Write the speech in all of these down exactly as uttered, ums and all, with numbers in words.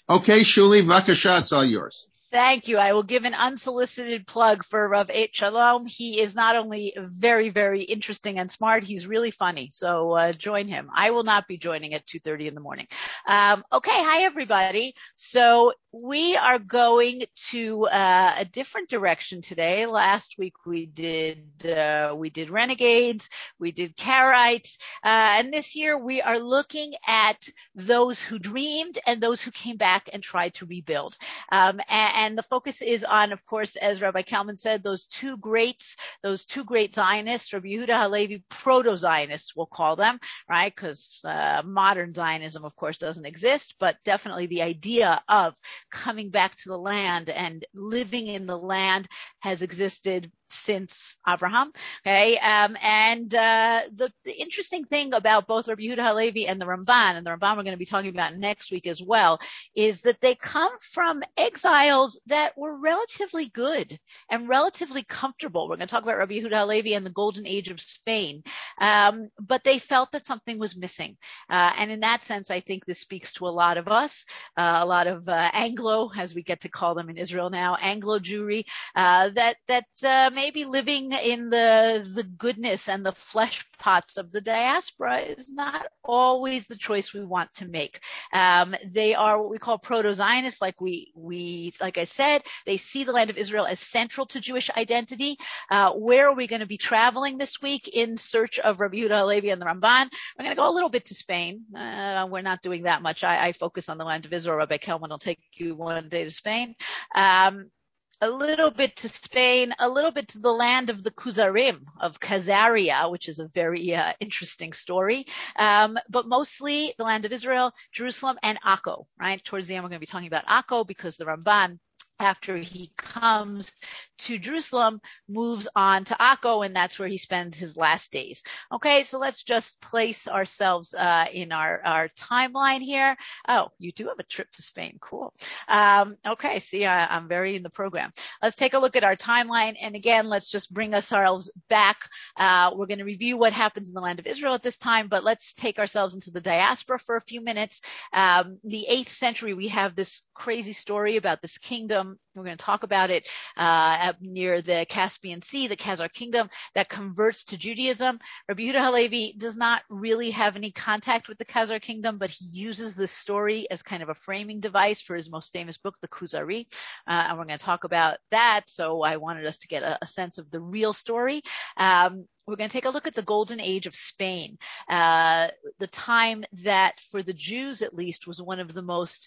Okay, Shuli, Vakasha, it's all yours. Thank you. I will give an unsolicited plug for Rav Eight Shalom. He is not only very, very interesting and smart, he's really funny. So uh, join him. I will not be joining at two thirty in the morning. Um, okay. Hi, everybody. So we are going to uh, a different direction today. Last week we did uh, we did Renegades, we did Karaites, uh, and this year we are looking at those who dreamed and those who came back and tried to rebuild. Um, and, and the focus is on, of course, as Rabbi Kalman said, those two greats, those two great Zionists, Rabbi Yehuda Halevi, proto-Zionists, we'll call them, right? Because uh, modern Zionism, of course, doesn't exist, but definitely the idea of coming back to the land and living in the land has existed since Abraham. Okay. Um, and, uh, the, the interesting thing about both Rabbi Yehuda Halevi and the Ramban, and the Ramban we're going to be talking about next week as well, is that they come from exiles that were relatively good and relatively comfortable. We're going to talk about Rabbi Yehuda Halevi and the golden age of Spain. Um, but they felt that something was missing. Uh, and in that sense, I think this speaks to a lot of us, uh, a lot of, uh, Anglo, as we get to call them in Israel now, Anglo Jewry, uh, that, that, uh, maybe living in the the goodness and the flesh pots of the diaspora is not always the choice we want to make. Um, they are what we call proto-Zionists, like we we like I said, they see the land of Israel as central to Jewish identity. Uh, where are we going to be traveling this week in search of Rabbi Yehuda Halevi and the Ramban? We're going to go a little bit to Spain. Uh, we're not doing that much. I, I focus on the land of Israel. Rabbi Kelman will take you one day to Spain. Um, a little bit to Spain, a little bit to the land of the Kuzarim, of Khazaria, which is a very uh, interesting story, um, but mostly the land of Israel, Jerusalem, and Akko, right? Towards the end, we're going to be talking about Akko because the Ramban, after he comes to Jerusalem, moves on to Akko, and that's where he spends his last days. Okay, so let's just place ourselves uh, in our, our timeline here. Oh, you do have a trip to Spain. Cool. Um, okay, see, I, I'm very in the program. Let's take a look at our timeline, and again, let's just bring ourselves back. Uh, we're going to review what happens in the land of Israel at this time, but let's take ourselves into the diaspora for a few minutes. Um, the eighth century, we have this crazy story about this kingdom. We're going to talk about it uh, up near the Caspian Sea, the Khazar kingdom that converts to Judaism. Rabbi Yehuda Halevi does not really have any contact with the Khazar kingdom, but he uses this story as kind of a framing device for his most famous book, the Kuzari. Uh, and we're going to talk about that. So I wanted us to get a, a sense of the real story. Um, We're going to take a look at the golden age of Spain, uh, the time that for the Jews at least was one of the most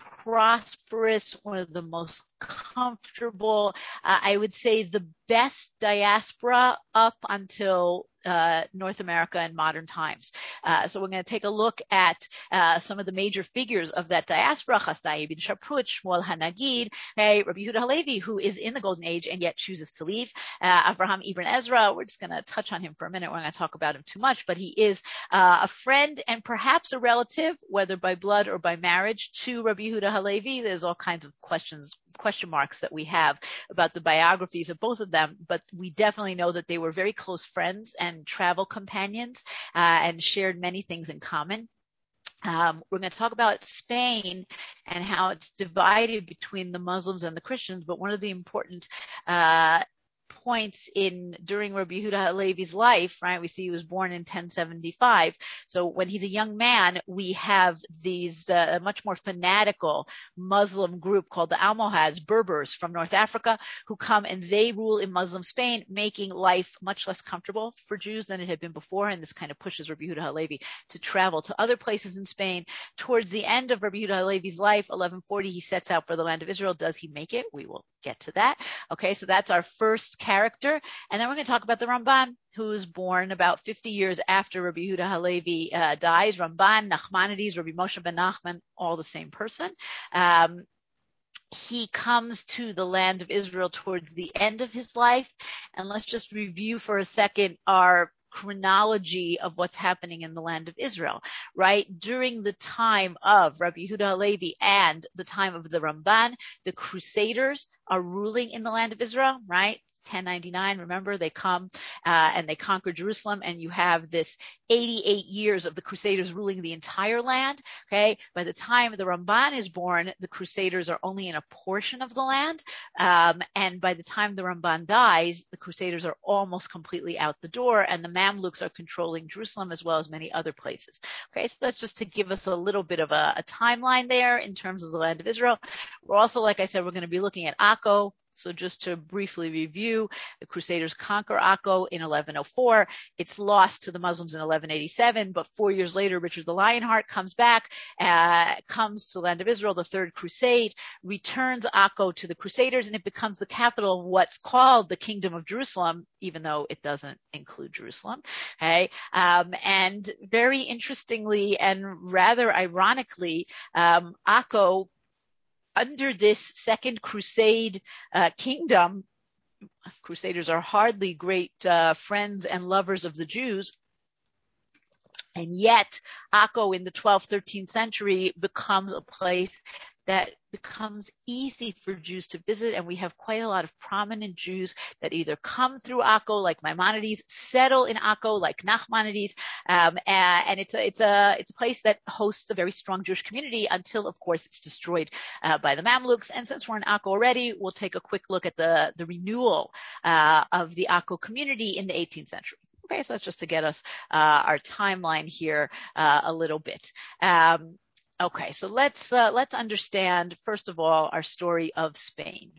prosperous, one of the most comfortable, uh, I would say the best diaspora up until uh, North America in modern times. Uh, so we're going to take a look at uh, some of the major figures of that diaspora: Chasdai ibn Shaprut, Shmuel Hanagid, okay, Rabbi Yehuda Halevi, who is in the Golden Age and yet chooses to leave, uh, Avraham ibn Ezra. We're just going to touch on him for a minute. We're not going to talk about him too much, but he is uh, a friend and perhaps a relative, whether by blood or by marriage, to Rabbi Yehuda Halevi. There's all kinds of questions, question marks that we have about the biographies of both of them, but we definitely know that they were very close friends and travel companions, uh, and shared many things in common. Um, we're going to talk about Spain and how it's divided between the Muslims and the Christians, but one of the important uh, points in during Rabbi Yehuda Halevi's life, right? We see he was born in ten seventy-five. So when he's a young man, we have these uh, much more fanatical Muslim group called the Almohads, Berbers from North Africa, who come and they rule in Muslim Spain, making life much less comfortable for Jews than it had been before. And this kind of pushes Rabbi Yehuda Halevi to travel to other places in Spain. Towards the end of Rabbi Yehuda Halevi's life, eleven forty, he sets out for the land of Israel. Does he make it? We will get to that. Okay, so that's our first character. And then we're going to talk about the Ramban, who was born about fifty years after Rabbi Yehuda Halevi uh, dies. Ramban, Nachmanides, Rabbi Moshe ben Nachman, all the same person. Um, he comes to the land of Israel towards the end of his life. And let's just review for a second our chronology of what's happening in the land of Israel, right? During the time of Rabbi Yehuda Halevi and the time of the Ramban, the Crusaders are ruling in the land of Israel, right? ten ninety-nine. Remember, they come uh, and they conquer Jerusalem, and you have this eighty-eight years of the Crusaders ruling the entire land. Okay, by the time the Ramban is born, the Crusaders are only in a portion of the land, um, and by the time the Ramban dies, the Crusaders are almost completely out the door, and the Mamluks are controlling Jerusalem as well as many other places. Okay, so that's just to give us a little bit of a, a timeline there in terms of the land of Israel. We're also, like I said, we're going to be looking at Akko. So just to briefly review, the Crusaders conquer Akko in eleven oh four. It's lost to the Muslims in eleven eighty-seven, but four years later, Richard the Lionheart comes back, uh, comes to the land of Israel, the Third Crusade, returns Akko to the Crusaders, and it becomes the capital of what's called the Kingdom of Jerusalem, even though it doesn't include Jerusalem. Okay, um, and very interestingly and rather ironically, um, Akko, under this Second Crusade uh, kingdom, Crusaders are hardly great uh, friends and lovers of the Jews. And yet, Akko in the twelfth, thirteenth century becomes a place that becomes easy for Jews to visit. And we have quite a lot of prominent Jews that either come through Akko, like Maimonides, settle in Akko, like Nachmanides. Um, and, and it's a, it's a, it's a place that hosts a very strong Jewish community until, of course, it's destroyed uh, by the Mamluks. And since we're in Akko already, we'll take a quick look at the, the renewal uh, of the Akko community in the eighteenth century. Okay, so that's just to get us uh, our timeline here uh, a little bit. Um, okay, so let's uh, let's understand first of all our story of Spain.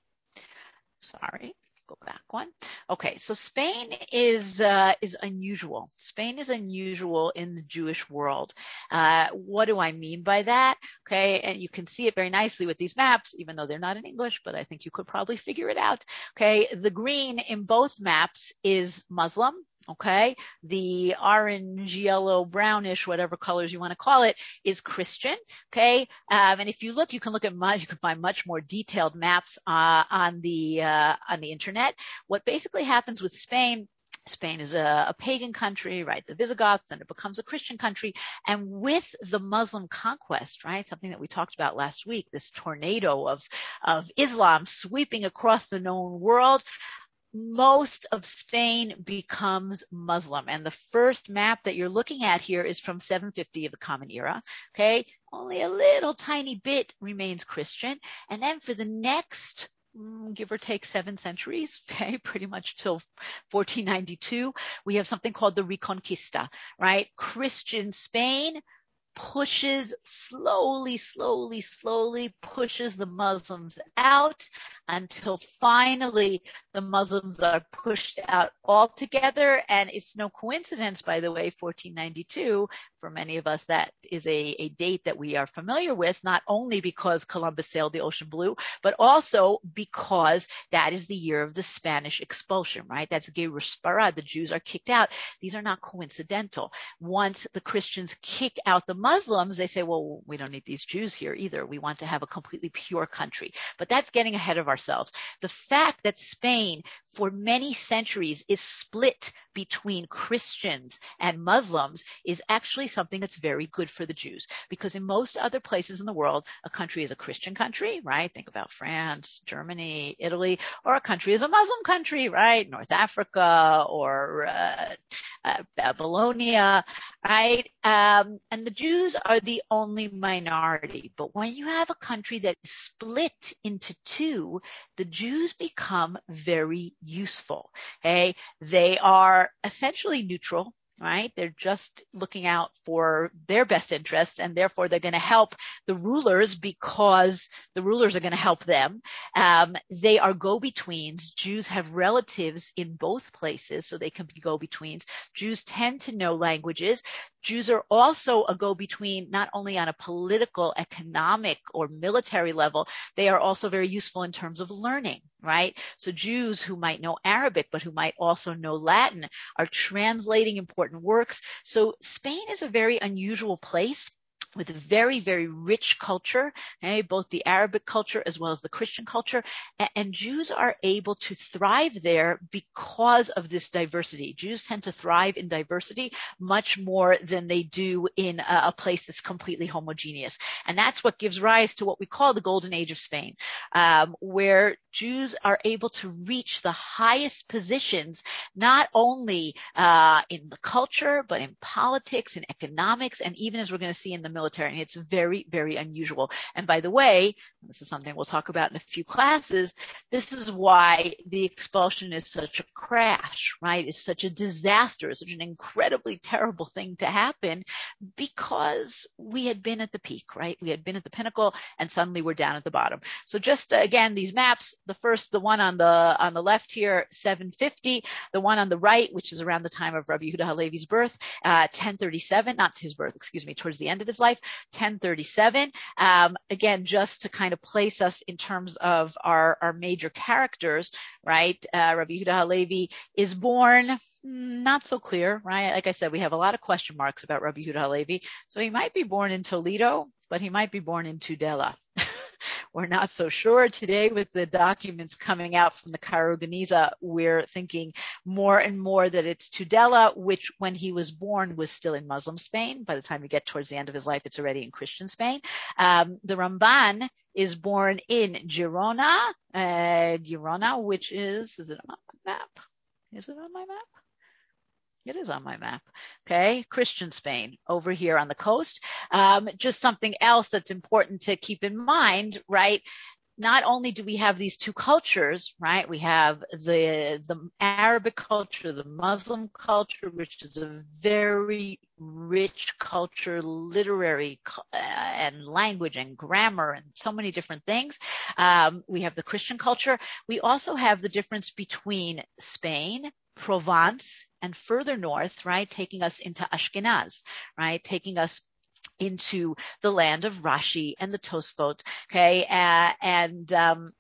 Sorry, go back one. Okay, so Spain is uh, is unusual. Spain is unusual in the Jewish world. Uh, what do I mean by that? Okay, and you can see it very nicely with these maps, even though they're not in English, but I think you could probably figure it out. Okay, the green in both maps is Muslim. Okay, the orange, yellow, brownish, whatever colors you want to call it, is Christian. Okay, um, and if you look, you can look at much, you can find much more detailed maps uh, on the uh, on the internet. What basically happens with Spain? Spain is a, a pagan country, right? The Visigoths, then it becomes a Christian country. And with the Muslim conquest, right? Something that we talked about last week, this tornado of, of Islam sweeping across the known world, most of Spain becomes Muslim. And the first map that you're looking at here is from seven fifty of the Common Era. Okay. Only a little tiny bit remains Christian. And then for the next, give or take seven centuries, okay, pretty much till fourteen ninety-two, we have something called the Reconquista, right? Christian Spain pushes slowly, slowly, slowly pushes the Muslims out until finally the Muslims are pushed out altogether. And it's no coincidence, by the way, fourteen ninety-two, for many of us, that is a, a date that we are familiar with, not only because Columbus sailed the ocean blue, but also because that is the year of the Spanish expulsion, right? That's Gerush Sfarad. The Jews are kicked out. These are not coincidental. Once the Christians kick out the Muslims, they say, well, we don't need these Jews here either. We want to have a completely pure country. But that's getting ahead of ourselves. The fact that Spain for many centuries is split between Christians and Muslims is actually something that's very good for the Jews, because in most other places in the world, a country is a Christian country, right? Think about France, Germany, Italy, or a country is a Muslim country, right? North Africa or uh, uh, Babylonia, right? Um, and the Jews are the only minority. But when you have a country that is split into two, the Jews become very useful. Okay? They are essentially neutral, right? They're just looking out for their best interests, and therefore they're going to help the rulers because the rulers are going to help them. Um, they are go-betweens. Jews have relatives in both places, so they can be go-betweens. Jews tend to know languages. Jews are also a go-between not only on a political, economic, or military level, they are also very useful in terms of learning, right? So Jews who might know Arabic, but who might also know Latin, are translating important works. So Spain is a very unusual place. with a very, very rich culture, okay, both the Arabic culture as well as the Christian culture. And, and Jews are able to thrive there because of this diversity. Jews tend to thrive in diversity much more than they do in a, a place that's completely homogeneous. And that's what gives rise to what we call the Golden Age of Spain, um, where Jews are able to reach the highest positions, not only uh, in the culture, but in politics and economics, and even, as we're going to see, in the military. And it's very, very unusual. And by the way, this is something we'll talk about in a few classes, this is why the expulsion is such a crash, right? It's such a disaster, such an incredibly terrible thing to happen, because we had been at the peak, right? We had been at the pinnacle, and suddenly we're down at the bottom. So just uh, again, these maps, the first, the one on the on the left here, seven fifty, the one on the right, which is around the time of Rabbi Yehuda Halevi's birth, uh, ten thirty-seven, not his birth, excuse me, towards the end of his life, ten thirty-seven. Um, again, just to kind of place us in terms of our, our major characters, right? Uh, Rabbi Yehuda Halevi is born, not so clear, right? Like I said, we have a lot of question marks about Rabbi Yehuda Halevi. So he might be born in Toledo, but he might be born in Tudela. We're not so sure. Today, with the documents coming out from the Cairo Geniza, we're thinking more and more that it's Tudela, which when he was born was still in Muslim Spain. By the time you get towards the end of his life, it's already in Christian Spain. Um, the Ramban is born in Girona, uh, Girona, which is, is it on my map? Is it on my map? It is on my map. Okay. Christian Spain over here on the coast. Um, just something else that's important to keep in mind, right? Not only do we have these two cultures, right? We have the, the Arabic culture, the Muslim culture, which is a very rich culture, literary uh, and language and grammar and so many different things. Um, we have the Christian culture. We also have the difference between Spain, Provence, and further north, right, taking us into Ashkenaz, right, taking us into the land of Rashi and the Tosfot, okay, uh, and um,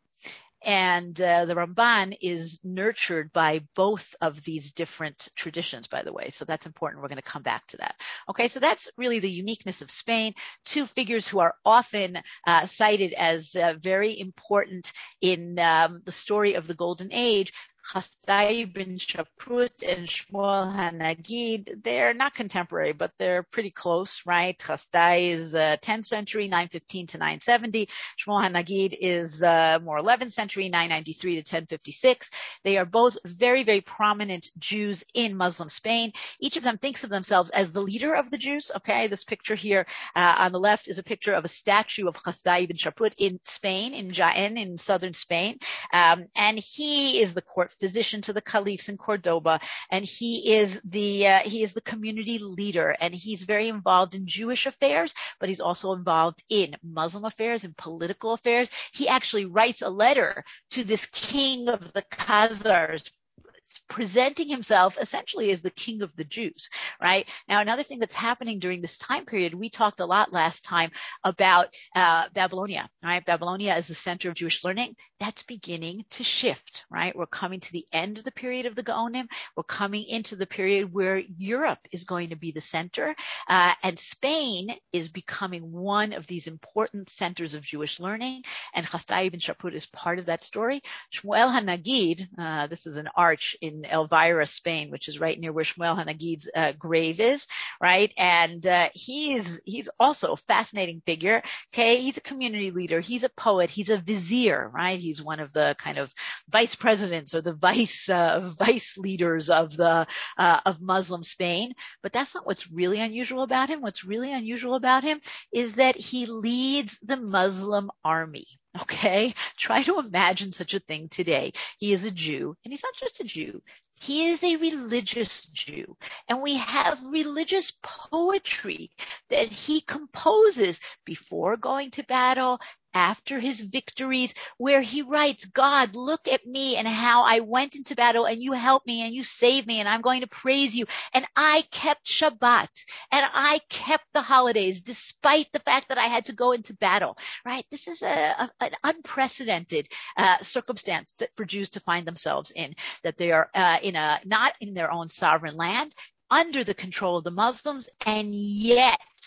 and uh, the Ramban is nurtured by both of these different traditions, by the way. So that's important. We're going to come back to that. Okay, so that's really the uniqueness of Spain. Two figures who are often uh, cited as uh, very important in um, the story of the Golden Age. Chasdai ben Shaprut and Shmuel HaNagid, they're not contemporary, but they're pretty close, right? Chasdai is uh, tenth century, nine fifteen to nine seventy. Shmuel HaNagid is uh, more eleventh century, nine ninety-three to ten fifty-six. They are both very, very prominent Jews in Muslim Spain. Each of them thinks of themselves as the leader of the Jews, okay? This picture here uh, on the left is a picture of a statue of Chasdai ben Shaprut in Spain, in Jaén, in southern Spain. Um, and he is the court physician to the caliphs in Cordoba, and he is the uh, he is the community leader, and he's very involved in Jewish affairs, but he's also involved in Muslim affairs and political affairs. He actually writes a letter to this king of the Khazars, presenting himself essentially as the king of the Jews, right? Now, another thing that's happening during this time period, we talked a lot last time about uh, Babylonia, right? Babylonia is the center of Jewish learning. That's beginning to shift, right? We're coming to the end of the period of the Gaonim. We're coming into the period where Europe is going to be the center, uh, and Spain is becoming one of these important centers of Jewish learning, and Chasdai ben Shaprut is part of that story. Shmuel HaNagid, uh, this is an arch in Elvira, Spain, which is right near where Shmuel HaNagid's uh, grave is, right? And uh, he's he's also a fascinating figure. Okay, he's a community leader. He's a poet. He's a vizier, right? He's one of the kind of vice presidents or the vice uh, vice leaders of the uh, of Muslim Spain. But that's not what's really unusual about him. What's really unusual about him is that he leads the Muslim army. Okay, try to imagine such a thing today. He is a Jew, and he's not just a Jew. He is a religious Jew, and we have religious poetry that he composes before going to battle, after his victories, where he writes, God, look at me and how I went into battle and you helped me and you saved me and I'm going to praise you. And I kept Shabbat and I kept the holidays despite the fact that I had to go into battle, right? This is a, a, an unprecedented uh, circumstance for Jews to find themselves in, that they are uh, in a, not in their own sovereign land, under the control of the Muslims, and yet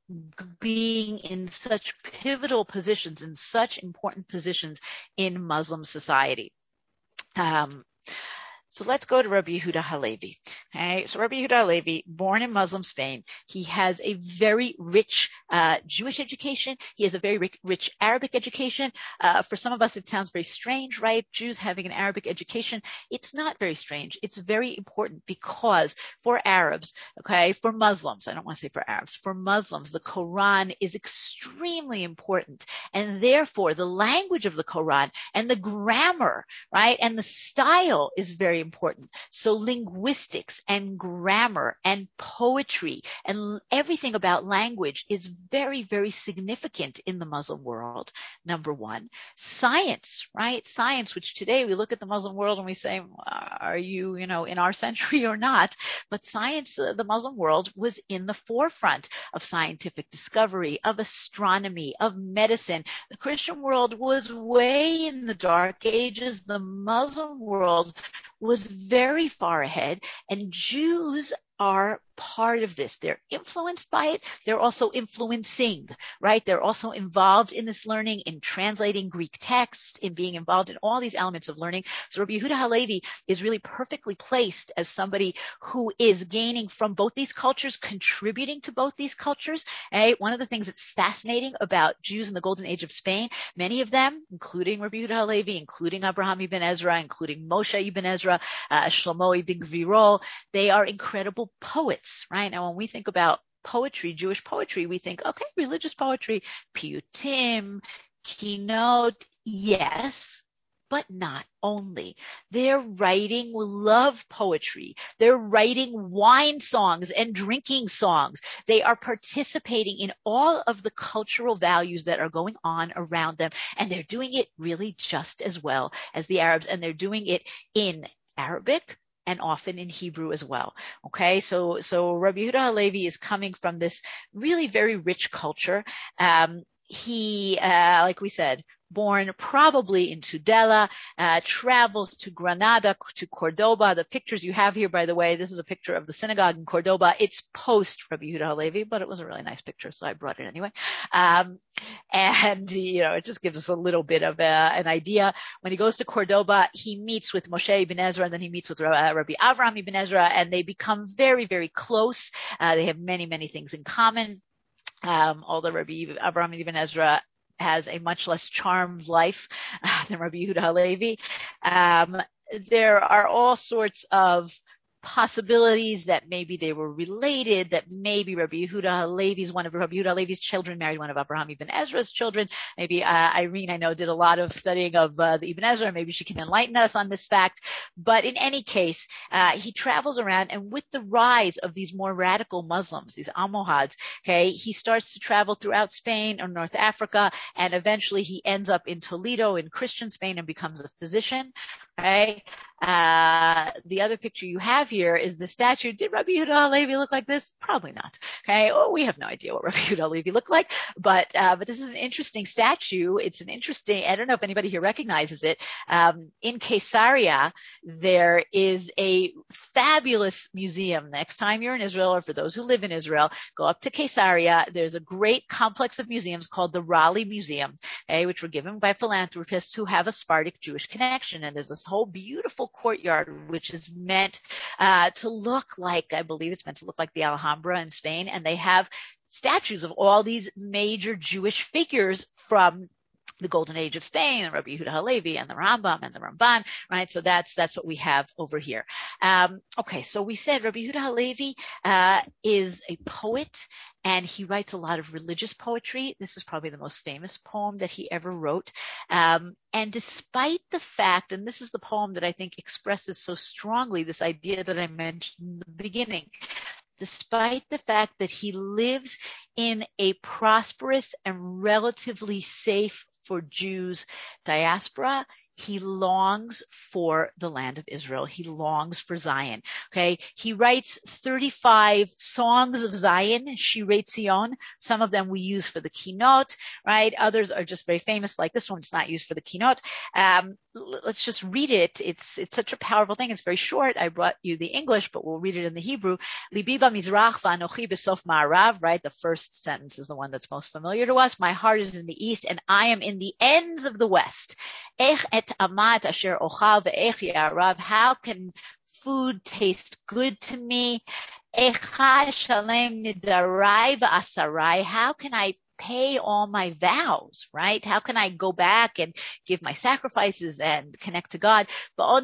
being in such pivotal positions, in such important positions in Muslim society. Um, So let's go to Rabbi Yehuda Halevi. Okay, so Rabbi Yehuda Halevi, born in Muslim Spain, he has a very rich uh, Jewish education. He has a very rich, rich Arabic education. Uh, for some of us, it sounds very strange, right? Jews having an Arabic education. It's not very strange. It's very important because for Arabs, okay, for Muslims, I don't want to say for Arabs, for Muslims, the Quran is extremely important. And therefore, the language of the Quran and the grammar, right, and the style is very important. So linguistics and grammar and poetry and everything about language is very, very significant in the Muslim world. Number one, science, right? Science, which today we look at the Muslim world and we say, are you, you know, in our century or not? But science, uh, the Muslim world was in the forefront of scientific discovery, of astronomy, of medicine. The Christian world was way in the dark ages. The Muslim world was very far ahead, and Jews are part of this. They're influenced by it. They're also influencing, right? They're also involved in this learning, in translating Greek texts, in being involved in all these elements of learning. So Rabbi Yehuda Halevi is really perfectly placed as somebody who is gaining from both these cultures, contributing to both these cultures. Right? One of the things that's fascinating about Jews in the Golden Age of Spain, many of them, including Rabbi Yehuda Halevi, including Abraham ibn Ezra, including Moshe ibn Ezra, uh, Shlomo ibn Gviro, they are incredible poets, right? Now, when we think about poetry, Jewish poetry, we think, okay, religious poetry, piyutim, kinot, yes, but not only. They're writing love poetry. They're writing wine songs and drinking songs. They are participating in all of the cultural values that are going on around them, and they're doing it really just as well as the Arabs, and they're doing it in Arabic, and often in Hebrew as well. Okay, so so Rabbi Yehuda Halevi is coming from this really very rich culture. Um, he, uh, like we said, born probably in Tudela, uh, travels to Granada, to Cordoba. The pictures you have here, by the way, this is a picture of the synagogue in Cordoba. It's post Rabbi Yehuda Halevi, but it was a really nice picture, so I brought it anyway. Um, and, you know, it just gives us a little bit of a, an idea. When he goes to Cordoba, he meets with Moshe ibn Ezra, and then he meets with uh, Rabbi Avraham ibn Ezra, and they become very, very close. Uh, they have many, many things in common. Um, although Rabbi Avraham ibn Ezra has a much less charmed life uh, than Rabbi Yehuda Halevi. Um, there are all sorts of possibilities that maybe they were related, that maybe Rabbi Yehuda Halevi's, one of Rabbi Yehuda Halevi's children married one of Abraham ibn Ezra's children. Maybe uh, Irene, I know, did a lot of studying of uh, the Ibn Ezra. Maybe she can enlighten us on this fact. But in any case, uh, he travels around, and with the rise of these more radical Muslims, these Almohads, okay, he starts to travel throughout Spain or North Africa, and eventually he ends up in Toledo in Christian Spain and becomes a physician. Right? Uh, the other picture you have here is the statue. Did Rabbi Yehuda Halevi look like this? Probably not. Okay. Oh, we have no idea what Rabbi Yehuda Halevi looked like, but, uh, but this is an interesting statue. It's an interesting, I don't know if anybody here recognizes it. Um, in Caesarea, there is a fabulous museum. Next time you're in Israel, or for those who live in Israel, go up to Caesarea. There's a great complex of museums called the Raleigh Museum, okay, which were given by philanthropists who have a Sephardic Jewish connection. And there's this whole beautiful courtyard, which is meant uh, to look like, I believe it's meant to look like the Alhambra in Spain. And they have statues of all these major Jewish figures from the Golden Age of Spain, and Rabbi Yehuda Halevi and the Rambam and the Ramban, right? So that's that's what we have over here. Um, okay, so we said Rabbi Yehuda Halevi uh, is a poet, and he writes a lot of religious poetry. This is probably the most famous poem that he ever wrote. Um, and despite the fact, and this is the poem that I think expresses so strongly this idea that I mentioned in the beginning, despite the fact that he lives in a prosperous and relatively safe for Jews diaspora, he longs for the land of Israel. He longs for Zion. Okay. He writes thirty-five songs of Zion, Shirei Zion. Some of them we use for the Kinot, right? Others are just very famous, like this one. It's not used for the Kinot. Um, let's just read it. It's it's such a powerful thing. It's very short. I brought you the English, but we'll read it in the Hebrew. Libi b'mizrach v'anochi b'sof ma'arav, right? The first sentence is the one that's most familiar to us. My heart is in the east, and I am in the ends of the west. Ech et amat asher ochal ve'ech ya'arav. How can food taste good to me? Echa shalem nidarai v'asarai. How can I pay all my vows, right? How can I go back and give my sacrifices and connect to God? Ve'od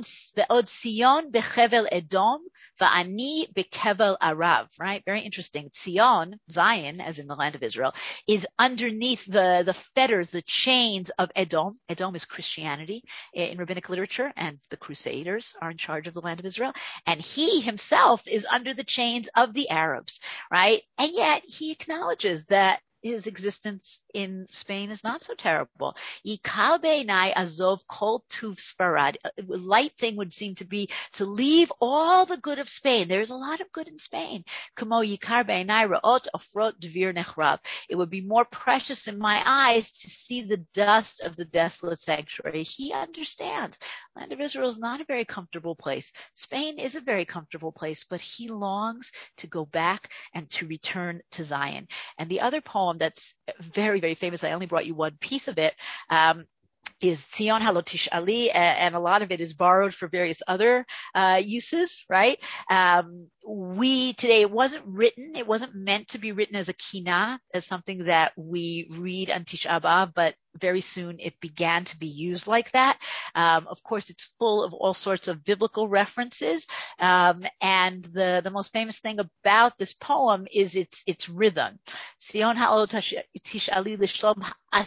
Sion bechevel Edom, va'ani bekevel Arav, right? Very interesting. Zion, Zion, as in the land of Israel, is underneath the, the fetters, the chains of Edom. Edom is Christianity in rabbinic literature, and the Crusaders are in charge of the land of Israel. And he himself is under the chains of the Arabs, right? And yet he acknowledges that his existence in Spain is not so terrible. Yikal be'enai azov kol tuv Sfarad. A light thing would seem to be to leave all the good of Spain. There's a lot of good in Spain. Kamo yikar be'enai ra'ot ofrot dvir nechrav. It would be more precious in my eyes to see the dust of the desolate sanctuary. He understands. Land of Israel is not a very comfortable place. Spain is a very comfortable place, but he longs to go back and to return to Zion. And the other poem that's very, very famous, I only brought you one piece of it, um, is Tzion Halo Tish'ali, and a lot of it is borrowed for various other uh, uses, right? Um, we today, it wasn't written, it wasn't meant to be written as a kina, as something that we read on Tisha B'Av, but very soon it began to be used like that. Um, of course, it's full of all sorts of biblical references, um, and the the most famous thing about this poem is its its rhythm. Tzion Halo Tish'ali L'Shlom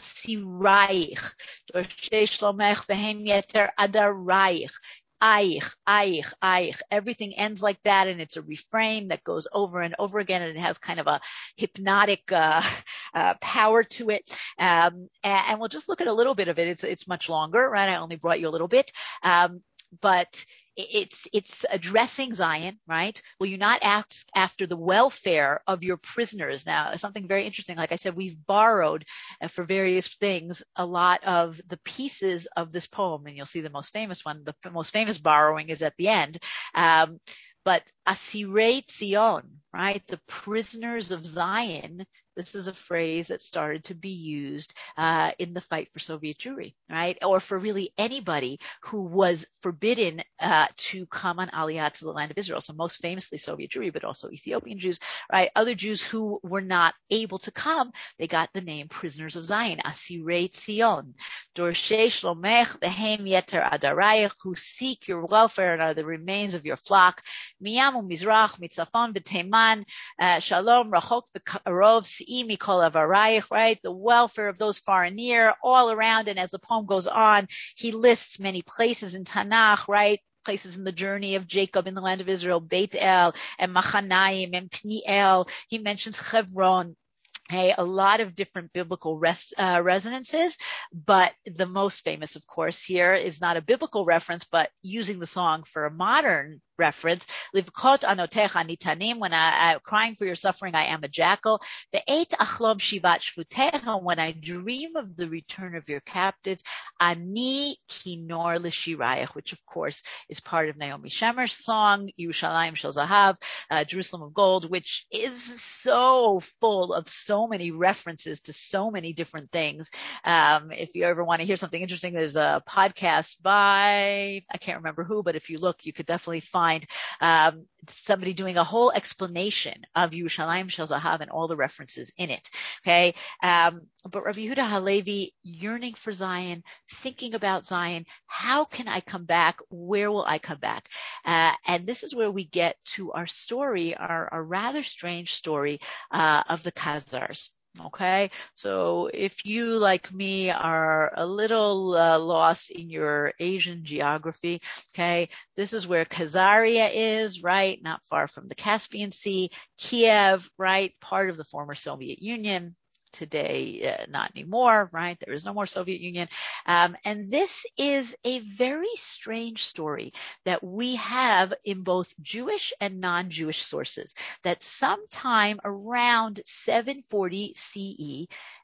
Asirayich, Dorshei Shlomech V'hem Yeter Adarayich. Aich, aich, aich. Everything ends like that, and it's a refrain that goes over and over again, and it has kind of a hypnotic uh, uh, power to it. Um, and, and we'll just look at a little bit of it. It's it's much longer, right? I only brought you a little bit, um, but it's it's addressing Zion, right? Will you not ask after the welfare of your prisoners? Now, something very interesting. Like I said, we've borrowed uh, for various things a lot of the pieces of this poem, and you'll see the most famous one. The f- most famous borrowing is at the end. Um, but Asirei Tzion, right? The prisoners of Zion. This is a phrase that started to be used uh, in the fight for Soviet Jewry, right? Or for really anybody who was forbidden uh, to come on Aliyah to the land of Israel. So most famously Soviet Jewry, but also Ethiopian Jews, right? Other Jews who were not able to come, they got the name prisoners of Zion, Asirei Tzion, Dorshei Shlomech V'hem Yeter Adarayich, who seek your welfare and are the remains of your flock. Miyam u'mizrach, mitzafon v'teiman, uh, shalom rachok v'karov, right? The welfare of those far and near, all around. And as the poem goes on, he lists many places in Tanakh, right? Places in the journey of Jacob in the land of Israel, Beit El and Machanaim and Pniel. He mentions Hebron. Hey, a lot of different biblical res- uh, resonances, but the most famous, of course, here is not a biblical reference, but using the song for a modern reference. Livkot anotecha nitanim, when I, I crying for your suffering, I am a jackal. Ve'et achlom shivat shvutecha, when I dream of the return of your captives, ani kinor l'shirayach, which of course is part of Naomi Shemer's song, Yerushalayim Shel Zahav, uh, Jerusalem of Gold, which is so full of so many references to so many different things. Um, if you ever want to hear something interesting, there's a podcast by, I can't remember who, but if you look, you could definitely find um, somebody doing a whole explanation of Yerushalayim Shel Zahav and all the references in it. Okay. Um, but Rabbi Yehuda Halevi, yearning for Zion, thinking about Zion, how can I come back? Where will I come back? Uh, and this is where we get to our story, our, our rather strange story uh, of the Khazars. Okay, so if you, like me, are a little uh, lost in your Asian geography, okay, this is where Khazaria is, right? Not far from the Caspian Sea. Kiev, right? Part of the former Soviet Union. Today, uh, not anymore, right? There is no more Soviet Union. Um, and this is a very strange story that we have in both Jewish and non-Jewish sources, that sometime around seven forty C E,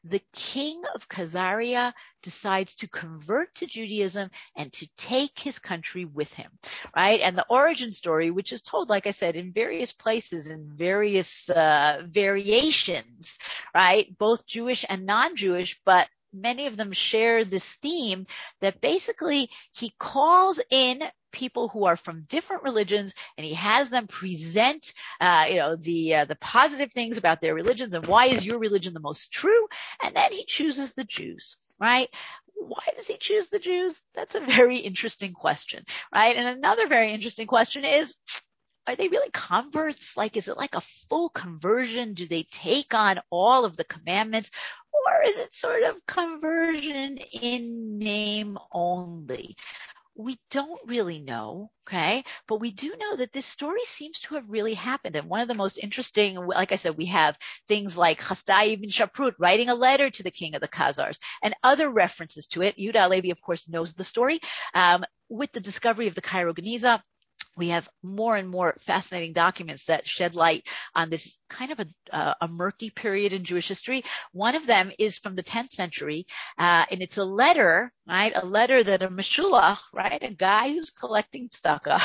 the king of Khazaria decides to convert to Judaism and to take his country with him, right? And the origin story, which is told, like I said, in various places, in various uh, variations, right? Both Jewish and non-Jewish, but many of them share this theme that basically he calls in people who are from different religions, and he has them present, uh, you know, the uh, the positive things about their religions and why is your religion the most true, and then he chooses the Jews, right? Why does he choose the Jews? That's a very interesting question, right? And another very interesting question is, are they really converts? Like, is it like a full conversion? Do they take on all of the commandments? Or is it sort of conversion in name only? We don't really know, okay? But we do know that this story seems to have really happened. And one of the most interesting, like I said, we have things like Chasdai ibn Shaprut writing a letter to the king of the Khazars and other references to it. Yehuda Halevi, of course, knows the story. Um, with the discovery of the Cairo Geniza, we have more and more fascinating documents that shed light on this kind of a, uh, a murky period in Jewish history. One of them is from the tenth century, uh, and it's a letter, right? A letter that a Meshulach, right? A guy who's collecting tzedakah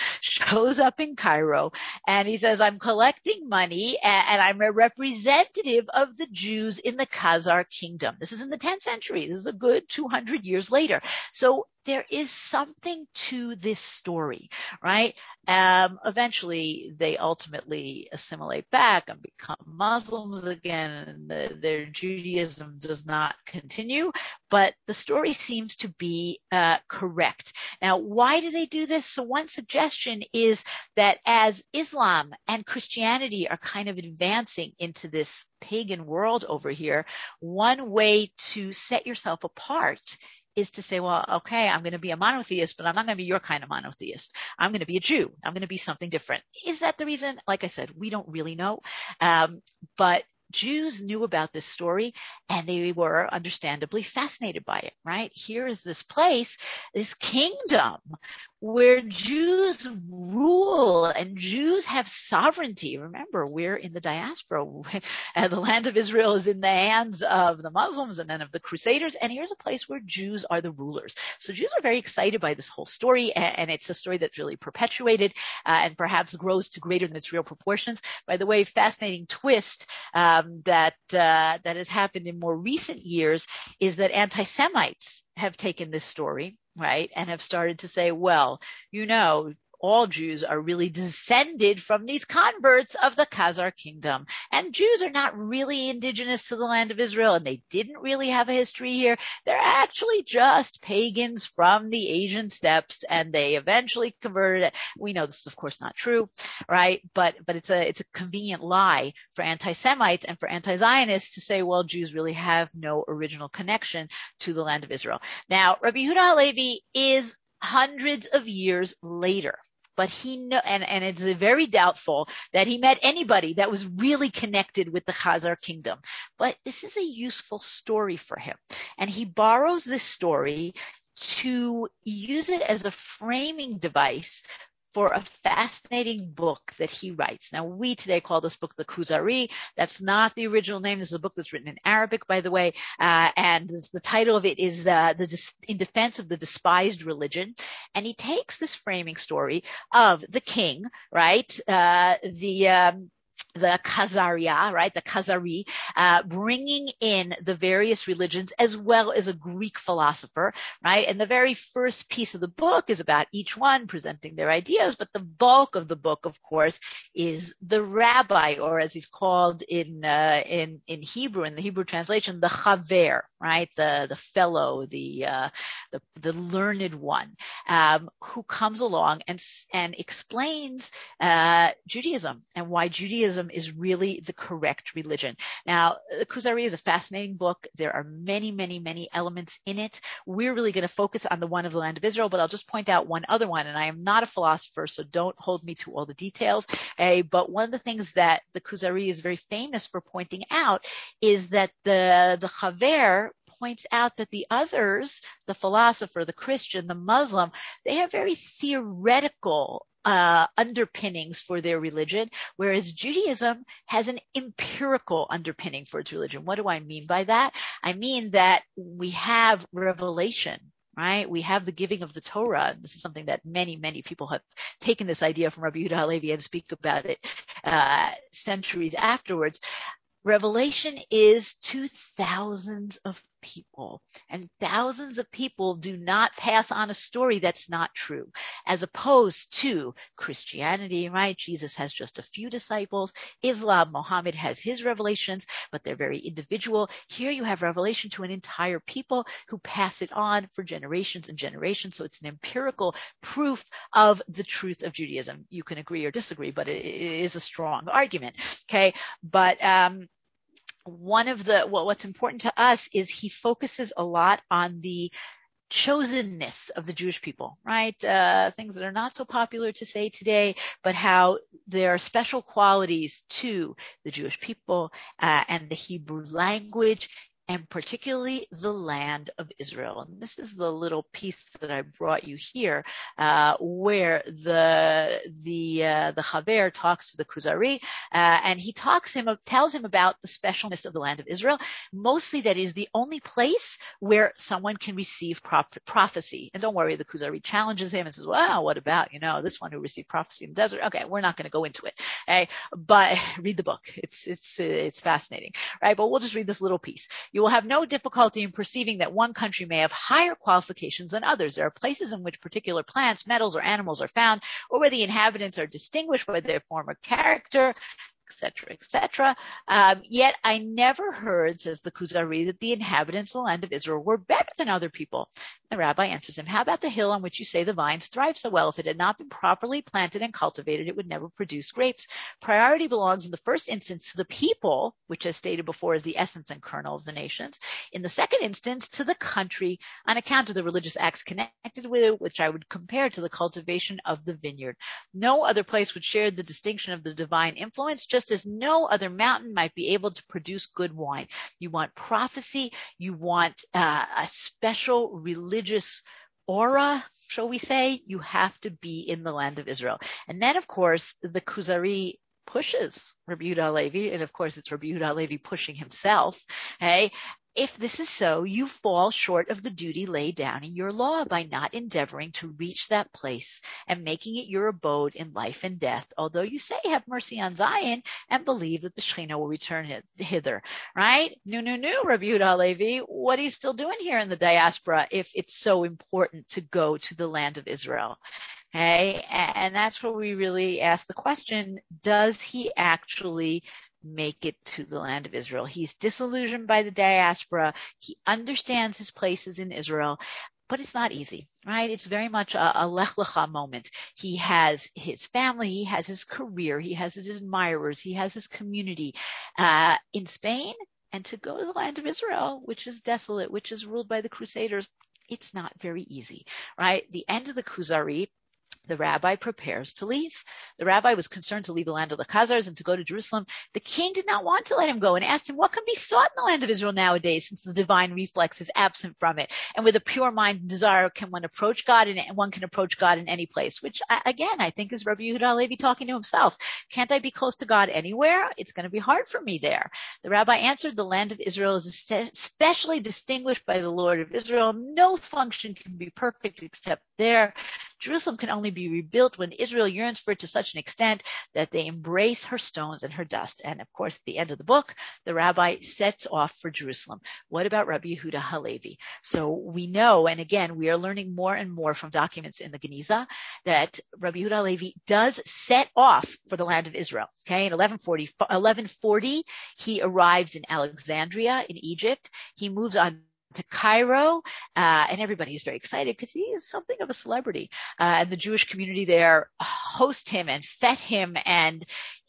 shows up in Cairo, and he says, I'm collecting money, and, and I'm a representative of the Jews in the Khazar kingdom. This is in the tenth century. This is a good two hundred years later. So there is something to this story, right? Um, eventually, they ultimately assimilate back and become Muslims again, and the, their Judaism does not continue. But the story seems to be uh, correct. Now, why do they do this? So one suggestion is that as Islam and Christianity are kind of advancing into this pagan world over here, one way to set yourself apart is to say, well, okay, I'm going to be a monotheist, but I'm not going to be your kind of monotheist. I'm going to be a Jew. I'm going to be something different. Is that the reason? Like I said, we don't really know. Um, but Jews knew about this story, and they were understandably fascinated by it, right? Here is this place, this kingdom where Jews rule and Jews have sovereignty. Remember, we're in the diaspora. And the land of Israel is in the hands of the Muslims and then of the Crusaders. And here's a place where Jews are the rulers. So Jews are very excited by this whole story. And it's a story that's really perpetuated uh, and perhaps grows to greater than its real proportions. By the way, fascinating twist um, that uh, that has happened in more recent years is that anti-Semites have taken this story, right, and have started to say, well, you know, all Jews are really descended from these converts of the Khazar kingdom. And Jews are not really indigenous to the land of Israel, and they didn't really have a history here. They're actually just pagans from the Asian steppes, and they eventually converted. We know this is, of course, not true, right? But but it's a it's a convenient lie for anti-Semites and for anti-Zionists to say, well, Jews really have no original connection to the land of Israel. Now, Rabbi Yehuda Halevi is hundreds of years later. But he know, and, and it's very doubtful that he met anybody that was really connected with the Khazar kingdom. But this is a useful story for him. And he borrows this story to use it as a framing device for a fascinating book that he writes. Now, we today call this book the Kuzari. That's not the original name. This is a book that's written in Arabic, by the way. Uh, and this, the title of it is uh, the In Defense of the Despised Religion. And he takes this framing story of the king, right? Uh, the, um, the Khazaria, right, the Khazari, uh, bringing in the various religions as well as a Greek philosopher, right? And the very first piece of the book is about each one presenting their ideas, but the bulk of the book, of course, is the rabbi, or as he's called in uh, in in Hebrew, in the Hebrew translation, the Chaver, right, the the fellow, the uh, the the learned one, um, who comes along and and explains uh, Judaism and why Judaism is really the correct religion. Now, the Kuzari is a fascinating book. There are many, many, many elements in it. We're really going to focus on the one of the land of Israel, but I'll just point out one other one. And I am not a philosopher, so don't hold me to all the details. Uh, but one of the things that the Kuzari is very famous for pointing out is that the, the Chaver points out that the others, the philosopher, the Christian, the Muslim, they have very theoretical uh, underpinnings for their religion, whereas Judaism has an empirical underpinning for its religion. What do I mean by that? I mean that we have revelation, right? We have the giving of the Torah. This is something that many, many people have taken this idea from Rabbi Yehuda Halevi and speak about it uh, centuries afterwards. Revelation is to thousands of people, and thousands of people do not pass on a story that's not true, as opposed to Christianity, right? Jesus has just a few disciples. Islam, Muhammad has his revelations, but they're very individual. Here you have revelation to an entire people who pass it on for generations and generations. So it's an empirical proof of the truth of Judaism. You can agree or disagree, but it is a strong argument. Okay. But, um, one of the, well, what's important to us is he focuses a lot on the chosenness of the Jewish people, right? Uh, things that are not so popular to say today, but how there are special qualities to the Jewish people uh, and the Hebrew language, and particularly the land of Israel. And this is the little piece that I brought you here, uh, where the the uh, the Chaver talks to the Kuzari, uh, and he talks him tells him about the specialness of the land of Israel. Mostly, that is the only place where someone can receive prop- prophecy. And don't worry, the Kuzari challenges him and says, "Well, what about you know this one who received prophecy in the desert?" Okay, we're not going to go into it, okay? But read the book; it's it's it's fascinating, right? But we'll just read this little piece. You will have no difficulty in perceiving that one country may have higher qualifications than others. There are places in which particular plants, metals, or animals are found, or where the inhabitants are distinguished by their form or character, et cetera, et cetera. Um, yet I never heard, says the Kuzari, that the inhabitants of the land of Israel were better than other people. The rabbi answers him, how about the hill on which you say the vines thrive so well? If it had not been properly planted and cultivated, it would never produce grapes. Priority belongs in the first instance to the people, which as stated before is the essence and kernel of the nations. In the second instance, to the country on account of the religious acts connected with it, which I would compare to the cultivation of the vineyard. No other place would share the distinction of the divine influence, just as no other mountain might be able to produce good wine. You want prophecy, you want uh, a special religious religious aura, shall we say, you have to be in the land of Israel. And then, of course, the Kuzari pushes Rabbi Yehuda Halevi, and of course, it's Rabbi Yehuda Halevi pushing himself. Hey, if this is so, you fall short of the duty laid down in your law by not endeavoring to reach that place and making it your abode in life and death, although you say have mercy on Zion and believe that the Shekhinah will return hither, right? No, no, no, Rabbi Yehuda Halevi, what are you still doing here in the diaspora if it's so important to go to the land of Israel? Okay, and that's where we really ask the question, does he actually make it to the land of Israel? He's disillusioned by the diaspora. He understands his places in Israel, but it's not easy, right? It's very much a, a lech lecha moment. He has his family, he has his career, he has his admirers, he has his community uh, in Spain, and to go to the land of Israel, which is desolate, which is ruled by the Crusaders, it's not very easy, right? The end of the Kuzari, the rabbi prepares to leave. The rabbi was concerned to leave the land of the Khazars and to go to Jerusalem. The king did not want to let him go and asked him, what can be sought in the land of Israel nowadays, since the divine reflex is absent from it? And with a pure mind and desire, can one approach God, and one can approach God in any place, which again, I think is Rabbi Yehuda Halevi talking to himself. Can't I be close to God anywhere? It's going to be hard for me there. The rabbi answered, the land of Israel is especially distinguished by the Lord of Israel. No function can be perfect except there. Jerusalem can only be rebuilt when Israel yearns for it to such an extent that they embrace her stones and her dust. And of course, at the end of the book, the rabbi sets off for Jerusalem. What about Rabbi Yehuda Halevi? So we know, and again, we are learning more and more from documents in the Geniza, that Rabbi Yehuda Halevi does set off for the land of Israel. Okay, in eleven forty, eleven forty, he arrives in Alexandria in Egypt. He moves on to Cairo, uh, and everybody is very excited because he is something of a celebrity. Uh, and the Jewish community there host him and fet him, and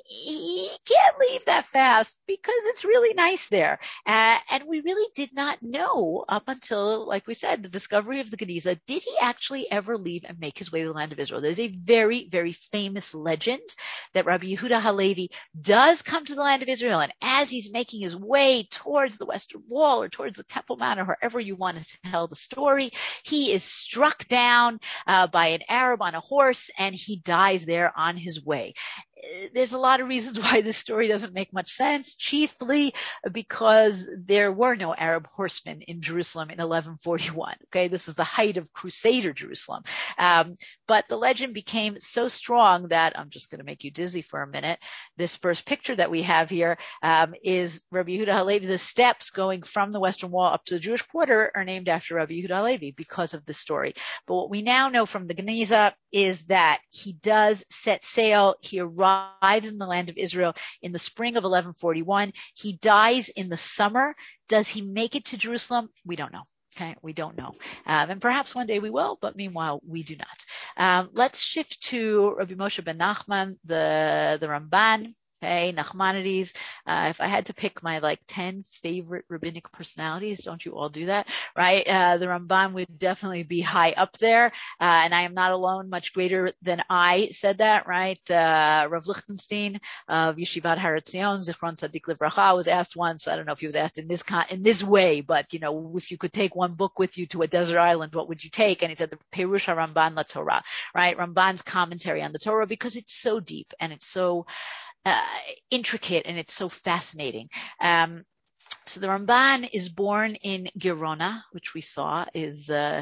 you can't leave that fast because it's really nice there. Uh, and we really did not know up until, like we said, the discovery of the Geniza, did he actually ever leave and make his way to the land of Israel? There's a very, very famous legend that Rabbi Yehuda Halevi does come to the land of Israel, and as he's making his way towards the Western Wall or towards the Temple Mount, or however you want to tell the story, he is struck down uh, by an Arab on a horse, and he dies there on his way. There's a lot of reasons why this story doesn't make much sense, chiefly because there were no Arab horsemen in Jerusalem in eleven forty-one. Okay, this is the height of Crusader Jerusalem. Um, but the legend became so strong that, I'm just going to make you dizzy for a minute. This first picture that we have here um, is Rabbi Yehuda Halevi. The steps going from the Western Wall up to the Jewish quarter are named after Rabbi Yehuda Halevi because of this story. But what we now know from the Geniza is that he does set sail. He arrives in the land of Israel in the spring of eleven forty-one. He dies in the summer. Does he make it to Jerusalem? We don't know. Okay, we don't know. Um, and perhaps one day we will, but meanwhile, we do not. Um, let's shift to Rabbi Moshe ben Nachman, the, the Ramban. Okay, Nachmanides. Uh, if I had to pick my like ten favorite rabbinic personalities, don't you all do that, right? Uh, the Ramban would definitely be high up there. Uh, and I am not alone. Much greater than I said that, right? Uh, Rav Lichtenstein of Yeshivat Har Etzion, Zichron Tzadik Livracha, was asked once, I don't know if he was asked in this con- in this way, but you know, if you could take one book with you to a desert island, what would you take? And he said the Perush HaRamban La Torah, right? Ramban's commentary on the Torah, because it's so deep and it's so Uh, intricate and it's so fascinating. Um, so the Ramban is born in Gerona, which we saw is uh,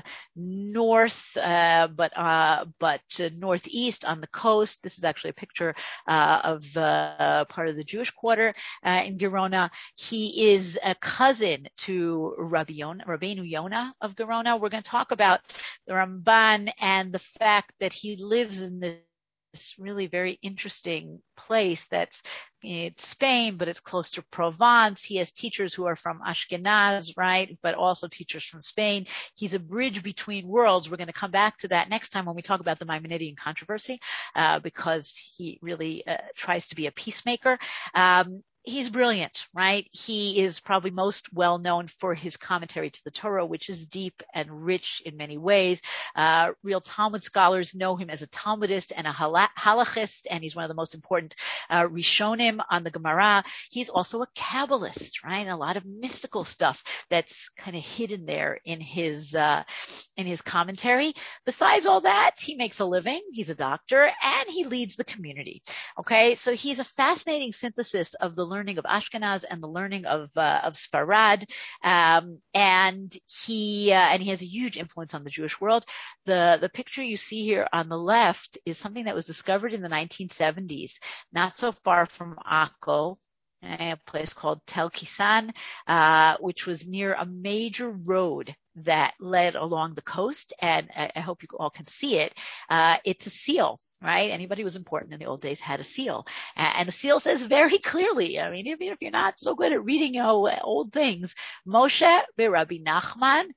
north, uh, but uh, but uh, northeast on the coast. This is actually a picture uh, of uh, part of the Jewish quarter uh, in Gerona. He is a cousin to Rabbi Yonah, Rabbeinu Yonah of Gerona. We're going to talk about the Ramban and the fact that he lives in this This really very interesting place that's it's Spain, but it's close to Provence. He has teachers who are from Ashkenaz, right? But also teachers from Spain. He's a bridge between worlds. We're going to come back to that next time when we talk about the Maimonidean controversy, uh, because he really uh, tries to be a peacemaker. Um, He's brilliant, right? He is probably most well known for his commentary to the Torah, which is deep and rich in many ways. Uh, real Talmud scholars know him as a Talmudist and a halachist, and he's one of the most important uh, Rishonim on the Gemara. He's also a Kabbalist, right? And a lot of mystical stuff that's kind of hidden there in his uh, in his commentary. Besides all that, he makes a living. He's a doctor, and he leads the community. Okay, so he's a fascinating synthesis of the learning of Ashkenaz and the learning of uh, of Sfarad, um, and he uh, and he has a huge influence on the Jewish world. The the picture you see here on the left is something that was discovered in the nineteen seventies, not so far from Akko, a place called Tel Kisan, uh, which was near a major road that led along the coast, and I, I hope you all can see it. Uh, it's a seal, right? Anybody who was important in the old days had a seal, and the seal says very clearly, I mean, even if you're not so good at reading, you know, old things, Moshe beRabbi Nachman,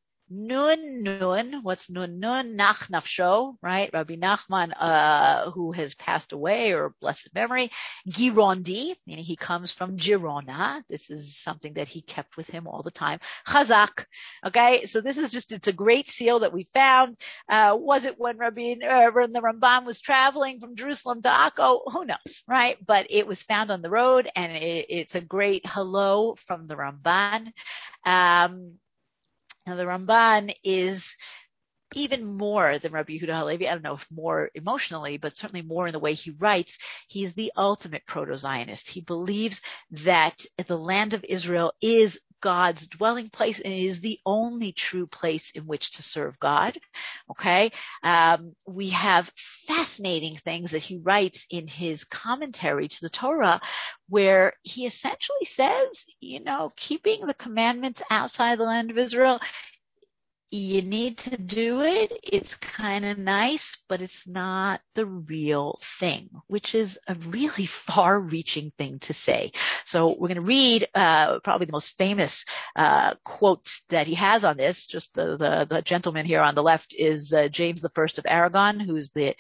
Nun Nun, what's Nun Nun? Nach Nafsho, right? Rabbi Nachman, uh, who has passed away, or blessed memory. Girondi, meaning he comes from Girona. This is something that he kept with him all the time. Chazak. Okay. So this is just, it's a great seal that we found. Uh, was it when Rabbi, uh, when the Ramban was traveling from Jerusalem to Akko? Who knows, right? But it was found on the road, and it, it's a great hello from the Ramban. Um, Now, the Ramban is even more than Rabbi Yehuda Halevi. I don't know if more emotionally, but certainly more in the way he writes. He's the ultimate proto-Zionist. He believes that the land of Israel is God's dwelling place, and it is the only true place in which to serve God. Okay. Um, we have fascinating things that he writes in his commentary to the Torah, where he essentially says, you know, keeping the commandments outside the land of Israel, you need to do it. It's kind of nice, but it's not the real thing, which is a really far-reaching thing to say. So we're going to read uh, probably the most famous uh, quotes that he has on this. Just the, the, the gentleman here on the left is uh, James the First of Aragon, who's the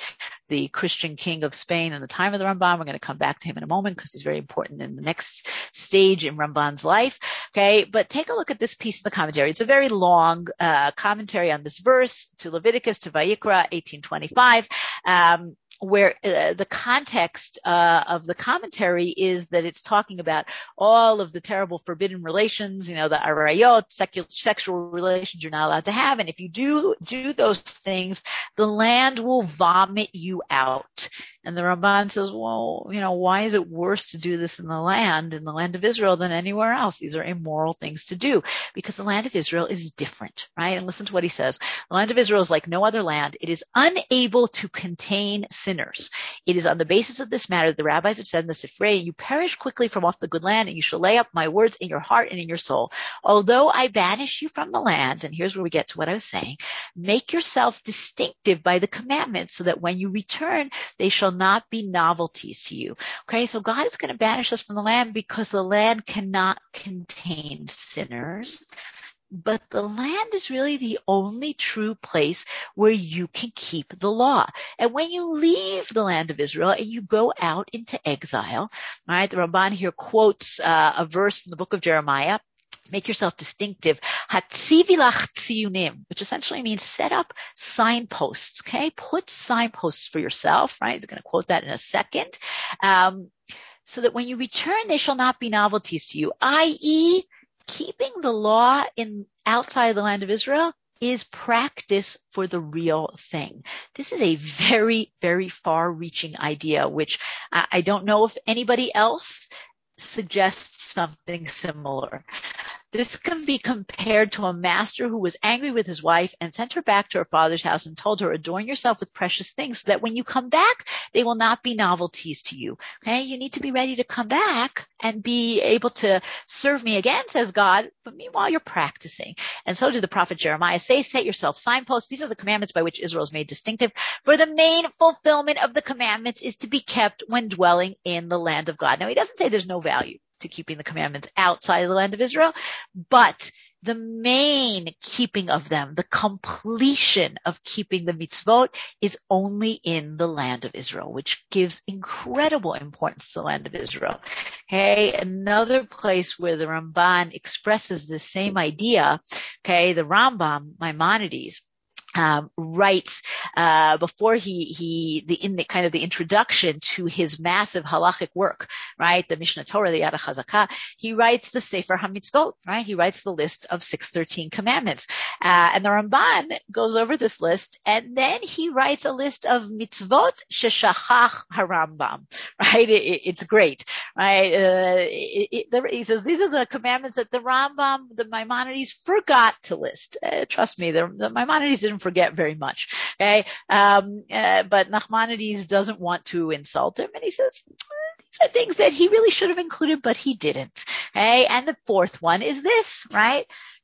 the Christian king of Spain in the time of the Ramban. We're going to come back to him in a moment because he's very important in the next stage in Ramban's life. Okay, but take a look at this piece of the commentary. It's a very long uh, commentary on this verse to Leviticus, to Vayikra, eighteen twenty-five. Um, where uh, the context uh, of the commentary is that it's talking about all of the terrible forbidden relations, you know, the arayot, secu- sexual relations you're not allowed to have. And if you do do those things, the land will vomit you out. And the Ramban says, well, you know, why is it worse to do this in the land, in the land of Israel, than anywhere else? These are immoral things to do because the land of Israel is different, right? And listen to what he says. The land of Israel is like no other land. It is unable to contain sinners. It is on the basis of this matter that the rabbis have said in the Sifrei, you perish quickly from off the good land, and you shall lay up my words in your heart and in your soul. Although I banish you from the land, and here's where we get to what I was saying, make yourself distinctive by the commandments so that when you return, they shall not be novelties to you. Okay, so God is going to banish us from the land because the land cannot contain sinners. But the land is really the only true place where you can keep the law. And when you leave the land of Israel and you go out into exile, all right, the Ramban here quotes uh, a verse from the book of Jeremiah. Make yourself distinctive. Hatzivi lach tziyunim, which essentially means set up signposts, okay? Put signposts for yourself, right? He's going to quote that in a second. Um, so that when you return, they shall not be novelties to you, that is, keeping the law in outside the land of Israel is practice for the real thing. This is a very, very far-reaching idea, which I, I don't know if anybody else suggests something similar. This can be compared to a master who was angry with his wife and sent her back to her father's house and told her, adorn yourself with precious things so that when you come back, they will not be novelties to you. Okay, you need to be ready to come back and be able to serve me again, says God, but meanwhile you're practicing. And so did the prophet Jeremiah say, set yourself signposts. These are the commandments by which Israel is made distinctive. For the main fulfillment of the commandments is to be kept when dwelling in the land of God. Now, he doesn't say there's no value to keeping the commandments outside of the land of Israel, but the main keeping of them, the completion of keeping the mitzvot is only in the land of Israel, which gives incredible importance to the land of Israel. Okay, another place where the Ramban expresses the same idea, okay, the Rambam, Maimonides, Um, writes uh, before he he the in the kind of the introduction to his massive halachic work, right? The Mishnah Torah, the Yad HaChazakah. He writes the Sefer HaMitzvot, right? He writes the list of six hundred thirteen commandments, uh, and the Ramban goes over this list, and then he writes a list of mitzvot sheshachach harambam, right? It, it, it's great, right? Uh, it, it, the, he says these are the commandments that the Rambam, the Maimonides, forgot to list. Uh, trust me, the, the Maimonides didn't forget very much. Okay. Um, uh, but Nachmanides doesn't want to insult him. And he says, these are things that he really should have included, but he didn't. Okay. And the fourth one is this, right?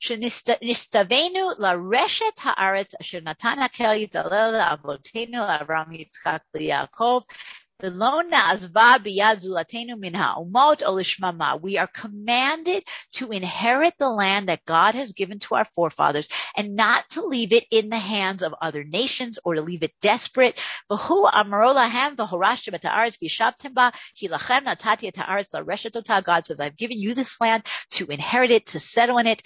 Shenistavenu la reshet haaretz asher natan hakel yitalel avotenu Avram Yitzchak Yaakov. We are commanded to inherit the land that God has given to our forefathers and not to leave it in the hands of other nations or to leave it desperate. God says, I've given you this land to inherit it, to settle in it.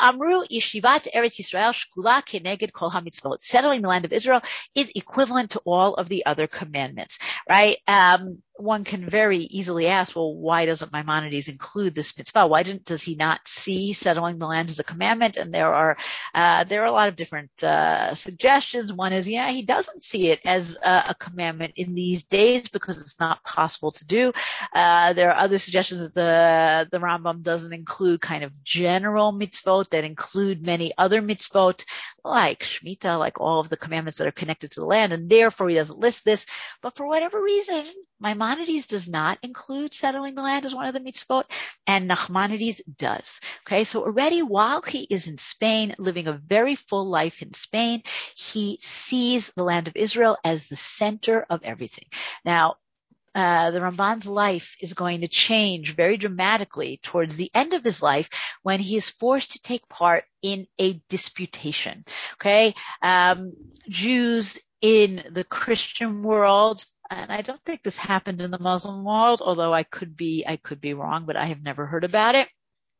Settling the land of Israel is equivalent to all of the other commandments, right? Um, one can very easily ask, well, why doesn't Maimonides include this mitzvah? Why didn't, does he not see settling the land as a commandment? And there are, uh, there are a lot of different, uh, suggestions. One is, yeah, he doesn't see it as a, a commandment in these days because it's not possible to do. Uh, there are other suggestions that the, the Rambam doesn't include kind of general mitzvot that include many other mitzvot, like Shemitah, like all of the commandments that are connected to the land, and therefore he doesn't list this. But for whatever reason, Maimonides does not include settling the land as one of the mitzvot, and Nachmanides does. Okay, so already while he is in Spain, living a very full life in Spain, he sees the land of Israel as the center of everything. Now, Uh, the Ramban's life is going to change very dramatically towards the end of his life when he is forced to take part in a disputation. Okay, um, Jews in the Christian world, and I don't think this happened in the Muslim world, although I could be, I could be wrong, but I have never heard about it.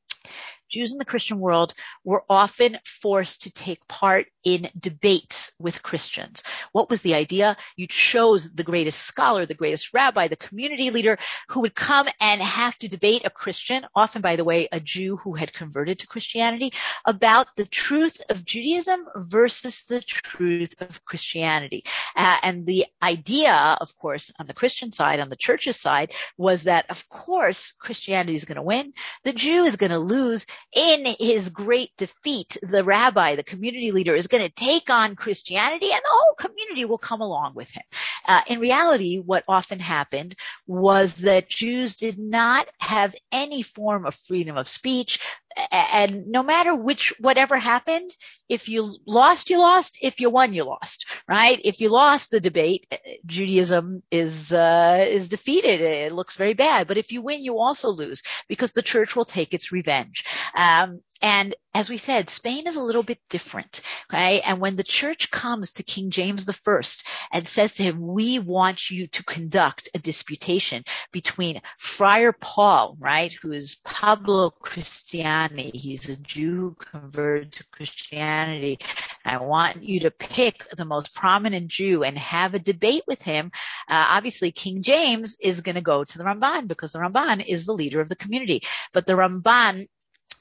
Jews in the Christian world were often forced to take part in debates with Christians. What was the idea? You chose the greatest scholar, the greatest rabbi, the community leader who would come and have to debate a Christian, often, by the way, a Jew who had converted to Christianity, about the truth of Judaism versus the truth of Christianity. Uh, and the idea, of course, on the Christian side, on the church's side, was that, of course, Christianity is going to win. The Jew is going to lose. In his great defeat, the rabbi, the community leader, is going to take on Christianity, and the whole community will come along with him. Uh, in reality, what often happened was that Jews did not have any form of freedom of speech, and no matter which, whatever happened, if you lost, you lost. If you won, you lost, right? If you lost the debate, Judaism is, uh, is defeated. It looks very bad. But if you win, you also lose, because the church will take its revenge. Um, and as we said, Spain is a little bit different, okay? And when the church comes to King James the First and says to him, we want you to conduct a disputation between Friar Paul, right, who is Pablo Cristiani. He's a Jew who converted to Christianity. I want you to pick the most prominent Jew and have a debate with him. Uh, obviously, King James is going to go to the Ramban, because the Ramban is the leader of the community. But the Ramban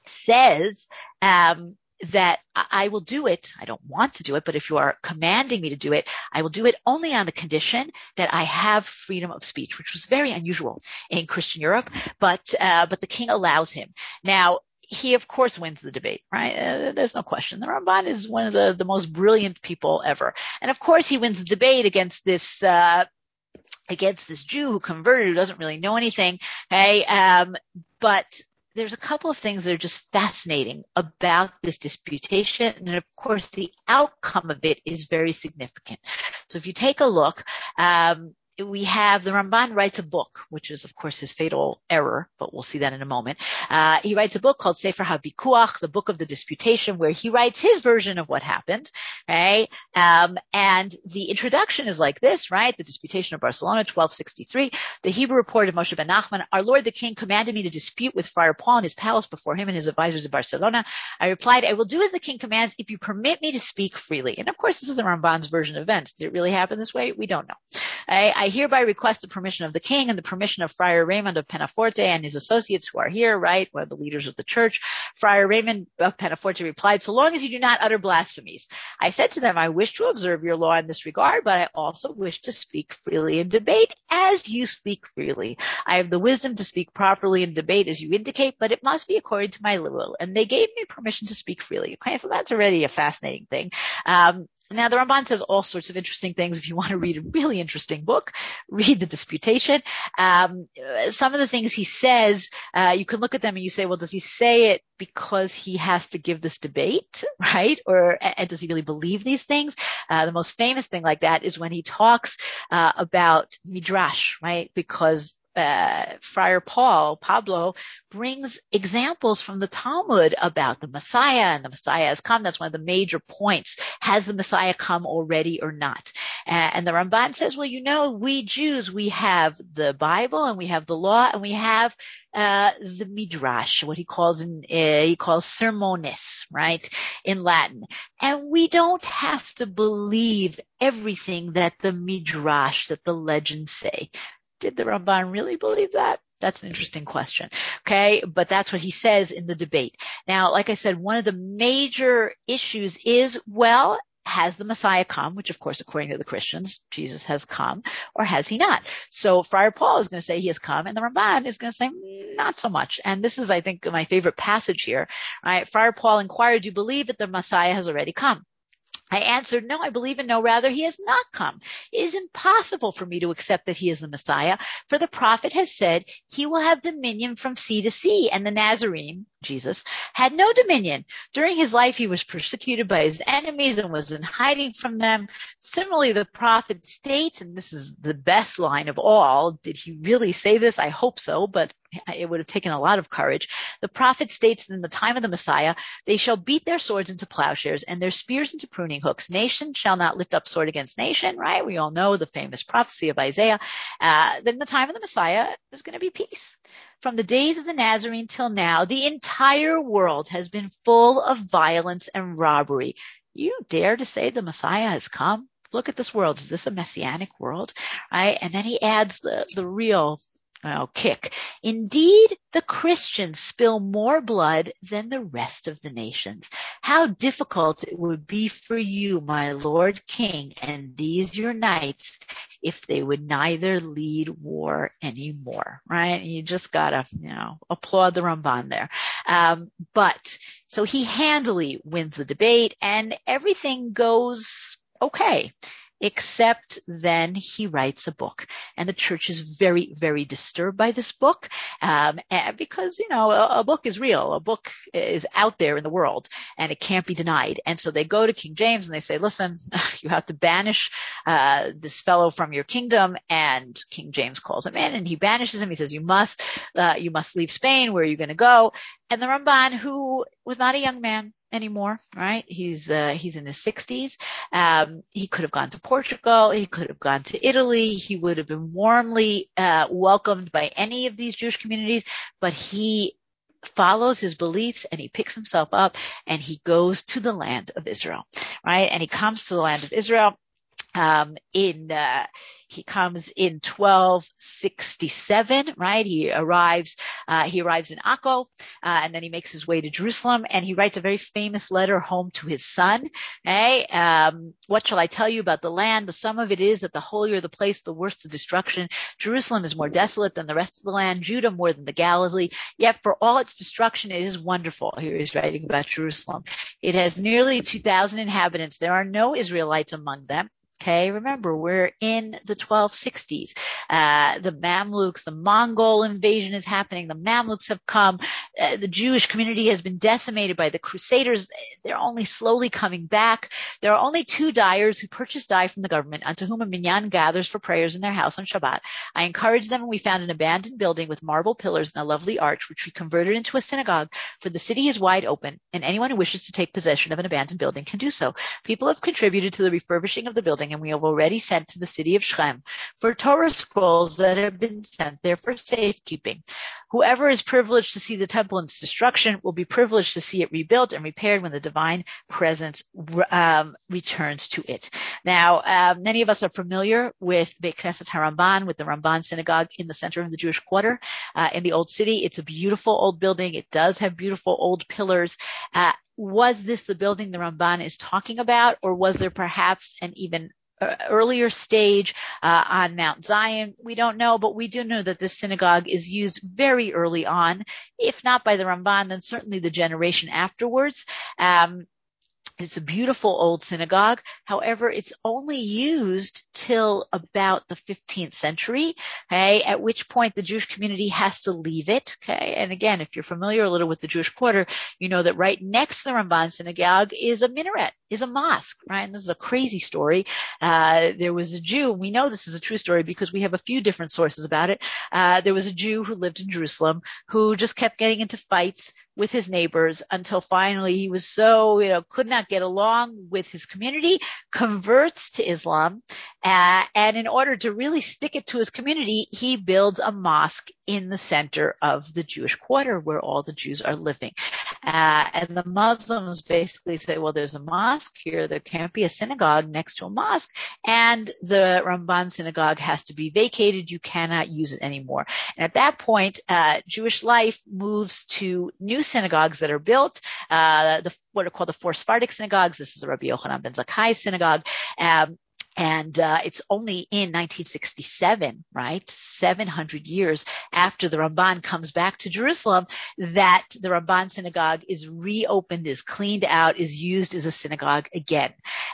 says um, that I will do it. I don't want to do it, but if you are commanding me to do it, I will do it only on the condition that I have freedom of speech, which was very unusual in Christian Europe. But uh, but the king allows him. Now, he, of course, wins the debate, right? Uh, there's no question. The Ramban is one of the, the most brilliant people ever. And, of course, he wins the debate against this uh against this Jew who converted, who doesn't really know anything. Okay, um, but there's a couple of things that are just fascinating about this disputation. And of course, the outcome of it is very significant. So if you take a look, um, we have the Ramban writes a book, which is, of course, his fatal error, but we'll see that in a moment. Uh, he writes a book called Sefer HaVikuach, the Book of the Disputation, where he writes his version of what happened. Okay? Um, and the introduction is like this, right? The Disputation of Barcelona, twelve sixty-three. The Hebrew report of Moshe ben Nachman, our Lord the King commanded me to dispute with Friar Paul in his palace before him and his advisors in Barcelona. I replied, I will do as the King commands if you permit me to speak freely. And of course, this is the Ramban's version of events. Did it really happen this way? We don't know. I, I hereby request the permission of the king and the permission of Friar Raymond of Penaforte and his associates who are here, right? One of the leaders of the church. Friar Raymond of Penaforte replied, so long as you do not utter blasphemies. I said to them, I wish to observe your law in this regard, but I also wish to speak freely in debate as you speak freely. I have the wisdom to speak properly in debate as you indicate, but it must be according to my will. And they gave me permission to speak freely. Okay, so that's already a fascinating thing. Um, Now, the Ramban says all sorts of interesting things. If you want to read a really interesting book, read the Disputation. Um, some of the things he says, uh, you can look at them and you say, well, does he say it because he has to give this debate, right? Or and does he really believe these things? Uh, the most famous thing like that is when he talks uh, about Midrash, right? Because Uh, Friar Paul, Pablo, brings examples from the Talmud about the Messiah, and the Messiah has come. That's one of the major points. Has the Messiah come already or not? Uh, and the Ramban says, well, you know, we Jews, we have the Bible and we have the law and we have uh, the Midrash, what he calls in, uh, he calls sermones, right, in Latin. And we don't have to believe everything that the Midrash, that the legends say. Did the Ramban really believe that? That's an interesting question. Okay. But that's what he says in the debate. Now, like I said, one of the major issues is, well, has the Messiah come? Which, of course, according to the Christians, Jesus has come, or has he not? So Friar Paul is going to say he has come, and the Ramban is going to say not so much. And this is, I think, my favorite passage here. Right? Friar Paul inquired, do you believe that the Messiah has already come? I answered, no, I believe and no, rather he has not come. It is impossible for me to accept that he is the Messiah, for the prophet has said he will have dominion from sea to sea, and the Nazarene, Jesus, had no dominion. During his life, he was persecuted by his enemies and was in hiding from them. Similarly, the prophet states, and this is the best line of all, did he really say this? I hope so, but it would have taken a lot of courage. The prophet states that in the time of the Messiah, they shall beat their swords into plowshares and their spears into pruning hooks. Nation shall not lift up sword against nation, right? We all know the famous prophecy of Isaiah. Uh, then the time of the Messiah is going to be peace. From the days of the Nazarene till now, the entire world has been full of violence and robbery. You dare to say the Messiah has come? Look at this world. Is this a messianic world? Right? And then he adds the, the real oh, kick. Indeed, the Christians spill more blood than the rest of the nations. How difficult it would be for you, my Lord King, and these your knights, if they would neither lead war anymore, right? You just gotta, you know, applaud the Ramban there. Um, but so he handily wins the debate and everything goes okay. Except then he writes a book, and the church is very, very disturbed by this book, um, because, you know, a, a book is real. A book is out there in the world, and it can't be denied. And so they go to King James and they say, listen, you have to banish uh, this fellow from your kingdom. And King James calls him in, and he banishes him. He says, you must, uh, you must leave Spain. Where are you going to go? And the Ramban, who was not a young man anymore, right? He's, uh, he's in his sixties. Um, he could have gone to Portugal. He could have gone to Italy. He would have been warmly, uh, welcomed by any of these Jewish communities, but he follows his beliefs and he picks himself up and he goes to the land of Israel, right? And he comes to the land of Israel. Um, in, uh, he comes in twelve sixty-seven, right? He arrives, uh, he arrives in Akko, uh, and then he makes his way to Jerusalem and he writes a very famous letter home to his son. Okay. Um, what shall I tell you about the land? The sum of it is that the holier the place, the worse the destruction. Jerusalem is more desolate than the rest of the land, Judah more than the Galilee. Yet for all its destruction, it is wonderful. Here he's writing about Jerusalem. It has nearly two thousand inhabitants. There are no Israelites among them. Okay, remember, we're in the twelve sixties. Uh, the Mamluks, the Mongol invasion is happening. The Mamluks have come. Uh, the Jewish community has been decimated by the Crusaders. They're only slowly coming back. There are only two dyers who purchase dye from the government, unto whom a minyan gathers for prayers in their house on Shabbat. I encouraged them, and we found an abandoned building with marble pillars and a lovely arch, which we converted into a synagogue. For the city is wide open, and anyone who wishes to take possession of an abandoned building can do so. People have contributed to the refurbishing of the building, and we have already sent to the city of Shechem for Torah scrolls that have been sent there for safekeeping. Whoever is privileged to see the temple in its destruction will be privileged to see it rebuilt and repaired when the divine presence um, returns to it. Now, uh, many of us are familiar with Beit Knesset HaRamban, with the Ramban synagogue in the center of the Jewish quarter uh, in the Old City. It's a beautiful old building. It does have beautiful old pillars. Uh, was this the building the Ramban is talking about, or was there perhaps an even Uh, earlier stage uh, on Mount Zion? We don't know, but we do know that this synagogue is used very early on, if not by the Ramban, then certainly the generation afterwards. Um, It's a beautiful old synagogue. However, it's only used till about the fifteenth century, okay, at which point the Jewish community has to leave it, okay? And again, if you're familiar a little with the Jewish quarter, you know that right next to the Ramban synagogue is a minaret, is a mosque, right? And this is a crazy story. Uh, there was a Jew, we know this is a true story because we have a few different sources about it. Uh, there was a Jew who lived in Jerusalem who just kept getting into fights with his neighbors until finally he was so, you know, could not get along with his community, converts to Islam, uh, and in order to really stick it to his community, he builds a mosque in the center of the Jewish quarter where all the Jews are living. Uh, and the Muslims basically say, well, there's a mosque here. There can't be a synagogue next to a mosque. And the Ramban synagogue has to be vacated. You cannot use it anymore. And at that point, uh, Jewish life moves to new synagogues that are built, uh, the, what are called the four Sephardic synagogues. This is the Rabbi Yochanan ben Zakkai synagogue. Um, And uh, it's only in nineteen sixty-seven, right, seven hundred years after the Ramban comes back to Jerusalem, that the Ramban synagogue is reopened, is cleaned out, is used as a synagogue again.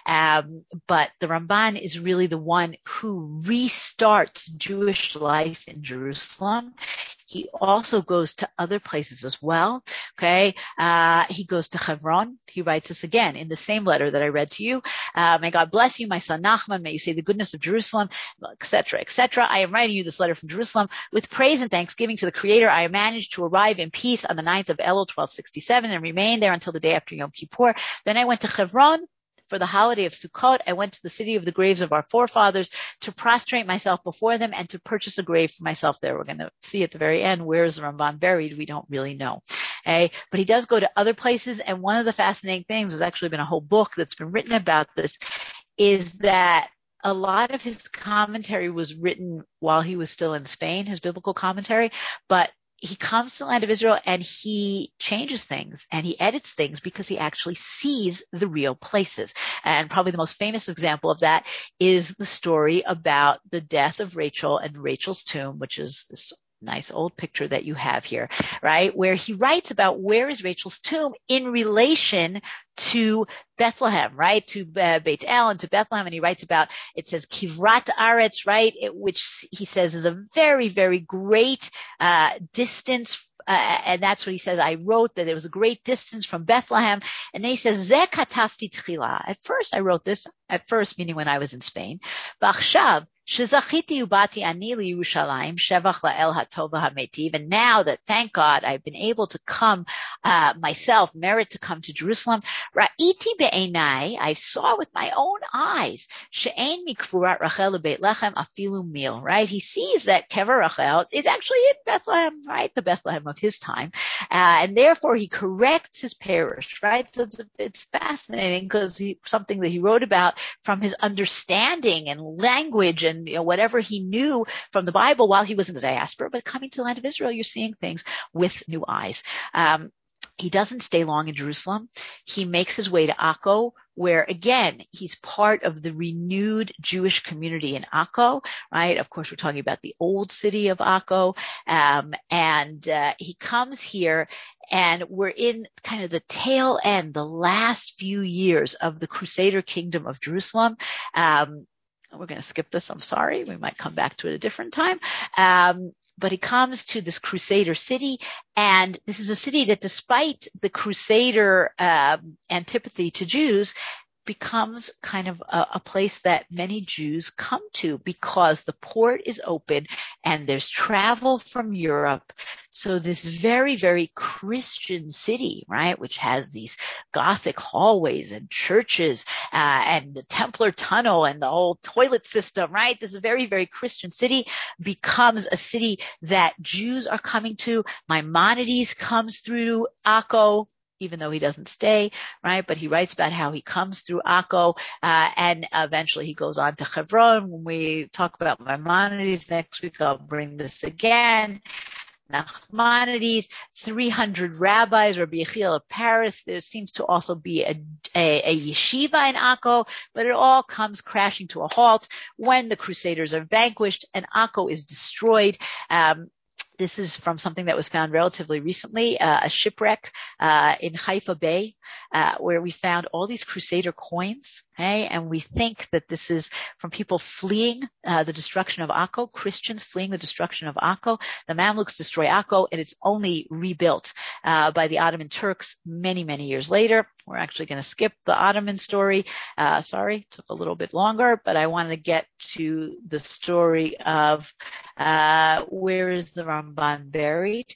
Um, but the Ramban is really the one who restarts Jewish life in Jerusalem. he also goes to other places as well. Okay. Uh, he goes to Hebron. He writes this again in the same letter that I read to you. Uh, may God bless you, my son Nachman. May you say the goodness of Jerusalem, et cetera, et cetera. I am writing you this letter from Jerusalem with praise and thanksgiving to the Creator. I managed to arrive in peace on the ninth of Elul, twelve sixty-seven, and remained there until the day after Yom Kippur. Then I went to Hebron for the holiday of Sukkot. I went to the city of the graves of our forefathers to prostrate myself before them and to purchase a grave for myself there. We're going to see at the very end, where is the Ramban buried? We don't really know. Okay? But he does go to other places. And one of the fascinating things, there's actually been a whole book that's been written about this, is that a lot of his commentary was written while he was still in Spain, his biblical commentary, but he comes to the land of Israel and he changes things and he edits things because he actually sees the real places. And probably the most famous example of that is the story about the death of Rachel and Rachel's tomb, which is this nice old picture that you have here, right? Where he writes about where is Rachel's tomb in relation to Bethlehem, right? To uh, Beit El and to Bethlehem. And he writes about, it says Kivrat Aretz, right? It, which he says is a very, very great, uh, distance. Uh, and that's what he says. I wrote that it was a great distance from Bethlehem. And then he says, Ze katafti tchila. At first I wrote this, at first meaning when I was in Spain. B'achshav, shezachiti ubati ani liYerushalayim, shevach la'el hatov ha'metiv. And now that, thank God, I've been able to come, uh, myself, merit to come to Jerusalem. Ra'iti be'enai, I saw with my own eyes, she'ein mikfurat Rachel leBeit Lechem afilu mil, right? He sees that Kever Rachel is actually in Bethlehem, right? The Bethlehem of his time. Uh, and therefore he corrects his parish, right? So it's, it's fascinating because he, something that he wrote about from his understanding and language and, you know, whatever he knew from the Bible while he was in the diaspora, but coming to the land of Israel, you're seeing things with new eyes. Um, He doesn't stay long in Jerusalem. He makes his way to Akko, where again, he's part of the renewed Jewish community in Akko, right? Of course, we're talking about the old city of Akko. Um, and, uh, he comes here and we're in kind of the tail end, the last few years of the Crusader kingdom of Jerusalem. Um, we're going to skip this. I'm sorry. We might come back to it a different time. Um, But he comes to this Crusader city, and this is a city that, despite the Crusader uh, antipathy to Jews, becomes kind of a, a place that many Jews come to because the port is open and there's travel from Europe. So this very, very Christian city, right, which has these Gothic hallways and churches, uh, and the Templar tunnel and the whole toilet system, right? This is a very, very Christian city, becomes a city that Jews are coming to. Maimonides comes through Akko, even though he doesn't stay, right? But he writes about how he comes through Akko, uh, and eventually he goes on to Hebron. When we talk about Maimonides next week, I'll bring this again. Nachmanides, three hundred rabbis, Rabbi Yechiel of Paris. There seems to also be a, a, a yeshiva in Akko, but it all comes crashing to a halt when the Crusaders are vanquished and Akko is destroyed. Um, This is from something that was found relatively recently, uh, a shipwreck uh, in Haifa Bay, uh, where we found all these Crusader coins. Okay, and we think that this is from people fleeing uh, the destruction of Akko, Christians fleeing the destruction of Akko. The Mamluks destroy Akko, and it's only rebuilt uh, by the Ottoman Turks many, many years later. We're actually going to skip the Ottoman story. Uh, sorry, took a little bit longer, but I wanted to get to the story of uh, where is the Ramban buried.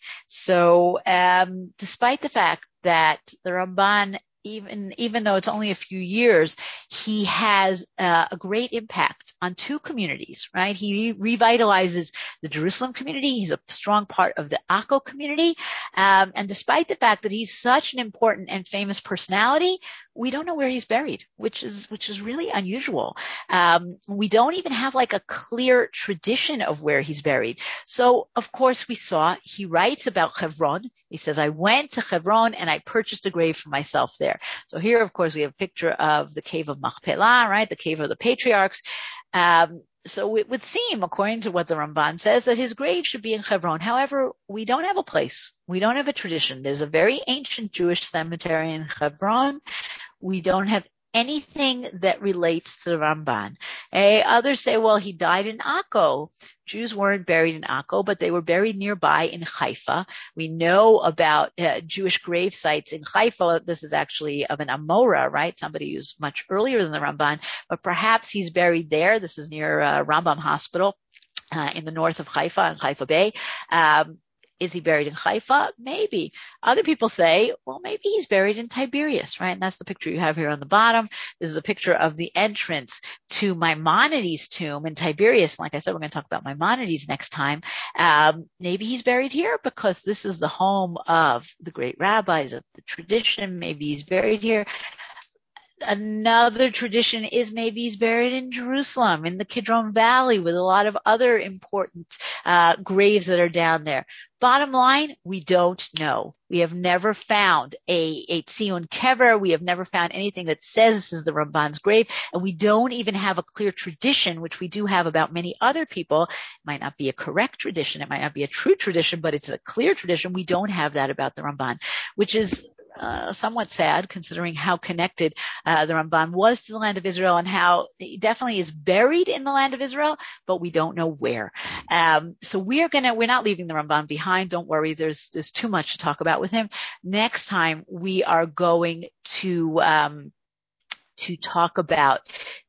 So um, despite the fact that the Ramban, even even though it's only a few years, he has uh, a great impact on two communities, right? He revitalizes the Jerusalem community. He's a strong part of the Akko community. Um, and despite the fact that he's such an important and famous personality, we don't know where he's buried, which is which is really unusual. Um, we don't even have like a clear tradition of where he's buried. So, of course, we saw he writes about Hebron. He says, I went to Hebron and I purchased a grave for myself there. So here, of course, we have a picture of the cave of Machpelah, right? The cave of the patriarchs. Um, so it would seem, according to what the Ramban says, that his grave should be in Hebron. However, we don't have a place. We don't have a tradition. There's a very ancient Jewish cemetery in Hebron. We don't have anything that relates to the Ramban. Okay? Others say, well, he died in Akko. Jews weren't buried in Akko, but they were buried nearby in Haifa. We know about uh, Jewish grave sites in Haifa. This is actually of an Amora, right? Somebody who's much earlier than the Ramban, but perhaps he's buried there. This is near uh, Rambam Hospital uh, in the north of Haifa, in Haifa Bay. Um, Is he buried in Haifa? Maybe. Other people say, well, maybe he's buried in Tiberias, right? And that's the picture you have here on the bottom. This is a picture of the entrance to Maimonides' tomb in Tiberias. Like I said, we're going to talk about Maimonides next time. Um, maybe he's buried here because this is the home of the great rabbis of the tradition. Maybe he's buried here. Another tradition is maybe he's buried in Jerusalem, in the Kidron Valley, with a lot of other important uh, graves that are down there. Bottom line, we don't know. We have never found a, a Tzion Kever. We have never found anything that says this is the Ramban's grave. And we don't even have a clear tradition, which we do have about many other people. It might not be a correct tradition. It might not be a true tradition, but it's a clear tradition. We don't have that about the Ramban, which is Uh, somewhat sad considering how connected uh, the Ramban was to the land of Israel and how he definitely is buried in the land of Israel, but we don't know where. Um, so we are gonna, we're not leaving the Ramban behind. Don't worry. There's, there's too much to talk about with him. Next time we are going to, um, to talk about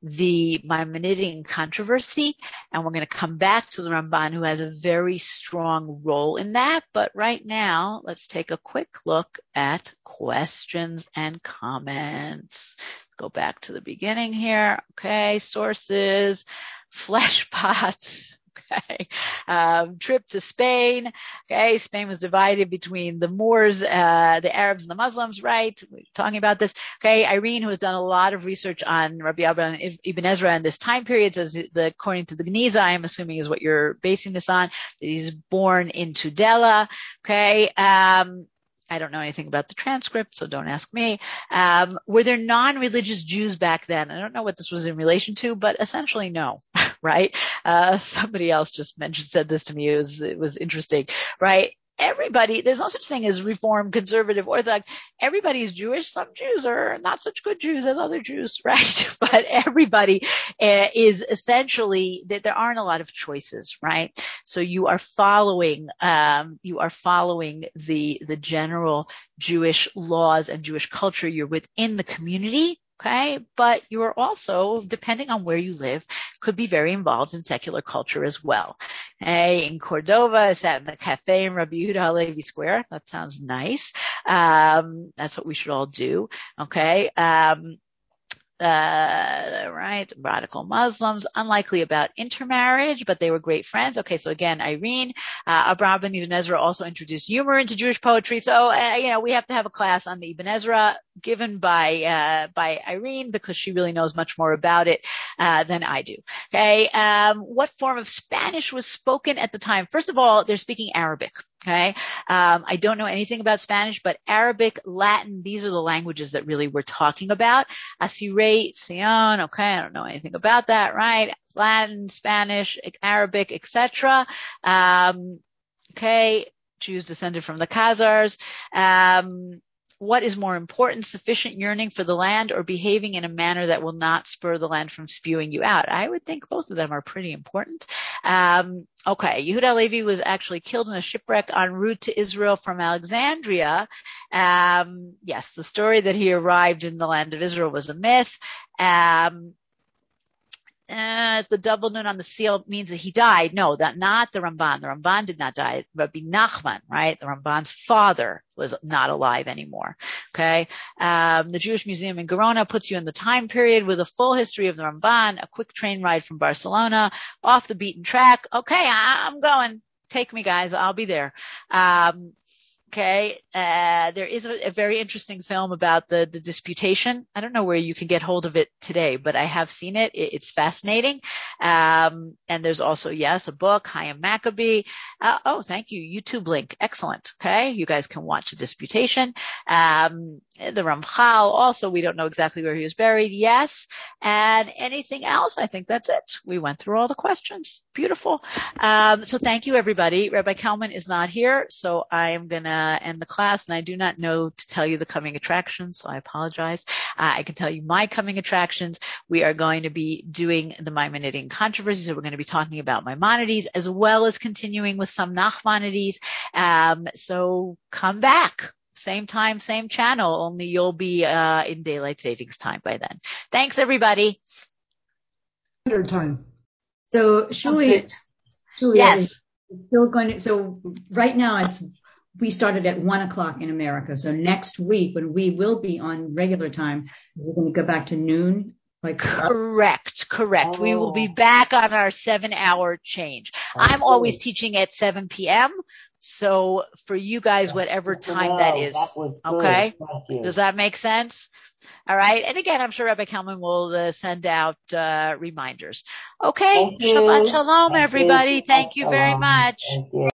the Maimonidean controversy, and we're going to come back to the Ramban, who has a very strong role in that. But right now, let's take a quick look at questions and comments. Go back to the beginning here. Okay, sources, flesh pots. Okay. Um, trip to Spain. Okay. Spain was divided between the Moors, uh, the Arabs and the Muslims, right? We're talking about this. Okay. Irene, who has done a lot of research on Rabbi Abba and Ibn Ezra in this time period, says the, according to the Geniza, I'm assuming is what you're basing this on, that he's born in Tudela. Okay. Um, I don't know anything about the transcript, so don't ask me. Um, were there non-religious Jews back then? I don't know what this was in relation to, but essentially no, right? Uh, somebody else just mentioned, said this to me. It was, it was interesting, right? Everybody, there's no such thing as Reform, Conservative, Orthodox. Everybody is Jewish. Some Jews are not such good Jews as other Jews, right? But everybody uh, is essentially, that there aren't a lot of choices, right? So you are following, um, you are following the, the general Jewish laws and Jewish culture. You're within the community. Okay. But you are also, depending on where you live, could be very involved in secular culture as well. Hey, in Cordova, I sat in the cafe in Rabbi Yehuda Halevi Square. That sounds nice. Um, that's what we should all do. Okay. Um, Uh, right. Radical Muslims, unlikely about intermarriage, but they were great friends. Okay. So again, Irene, uh, Abraham and Ibn Ezra also introduced humor into Jewish poetry. So, uh, you know, we have to have a class on the Ibn Ezra given by, uh, by Irene because she really knows much more about it, uh, than I do. Okay. Um, what form of Spanish was spoken at the time? First of all, they're speaking Arabic. Okay. Um, I don't know anything about Spanish, but Arabic, Latin, these are the languages that really we're talking about. Assyrian, Sion, okay, I don't know anything about that, right? Latin, Spanish, Arabic, et cetera. Um, okay, Jews descended from the Khazars. Um, what is more important, sufficient yearning for the land or behaving in a manner that will not spur the land from spewing you out? I would think both of them are pretty important. Um, okay, Yehuda Levi was actually killed in a shipwreck en route to Israel from Alexandria. Um, yes, the story that he arrived in the land of Israel was a myth. Um, Uh, the double nun on the seal means that he died. No, that not the Ramban. The Ramban did not die. Rabbi Nachman, right? The Ramban's father was not alive anymore. Okay. Um, the Jewish Museum in Gerona puts you in the time period with a full history of the Ramban, a quick train ride from Barcelona, off the beaten track. Okay. I- I'm going. Take me, guys. I'll be there. Um, Okay. Uh, there is a, a very interesting film about the, the disputation. I don't know where you can get hold of it today, but I have seen it. it it's fascinating. Um, and there's also, yes, a book, Chaim Maccabee. Uh, oh, thank you. YouTube link. Excellent. Okay. You guys can watch the disputation. Um, the Ramchal also, we don't know exactly where he was buried. Yes. And anything else? I think that's it. We went through all the questions. Beautiful. Um, so thank you, everybody. Rabbi Kalman is not here, so I am going to end the class, and I do not know to tell you the coming attractions, so I apologize. Uh, I can tell you my coming attractions. We are going to be doing the Maimonidean controversy, so we're going to be talking about Maimonides, as well as continuing with some Nachmanides. Um, so come back. Same time, same channel, only you'll be uh, in daylight savings time by then. Thanks, everybody. Time. So, Shuli, Shuli, yes, it's still going to. So, right now, it's we started at one o'clock in America. So next week, when we will be on regular time, is it going to go back to noon? Like correct, correct. Oh. We will be back on our seven-hour change. That's I'm always cool. Teaching at seven p.m. So for you guys, whatever time that is, that okay? Does that make sense? All right. And again, I'm sure Rabbi Kalman will uh, send out uh, reminders. Okay. Shabbat shalom, everybody. Thank you very much.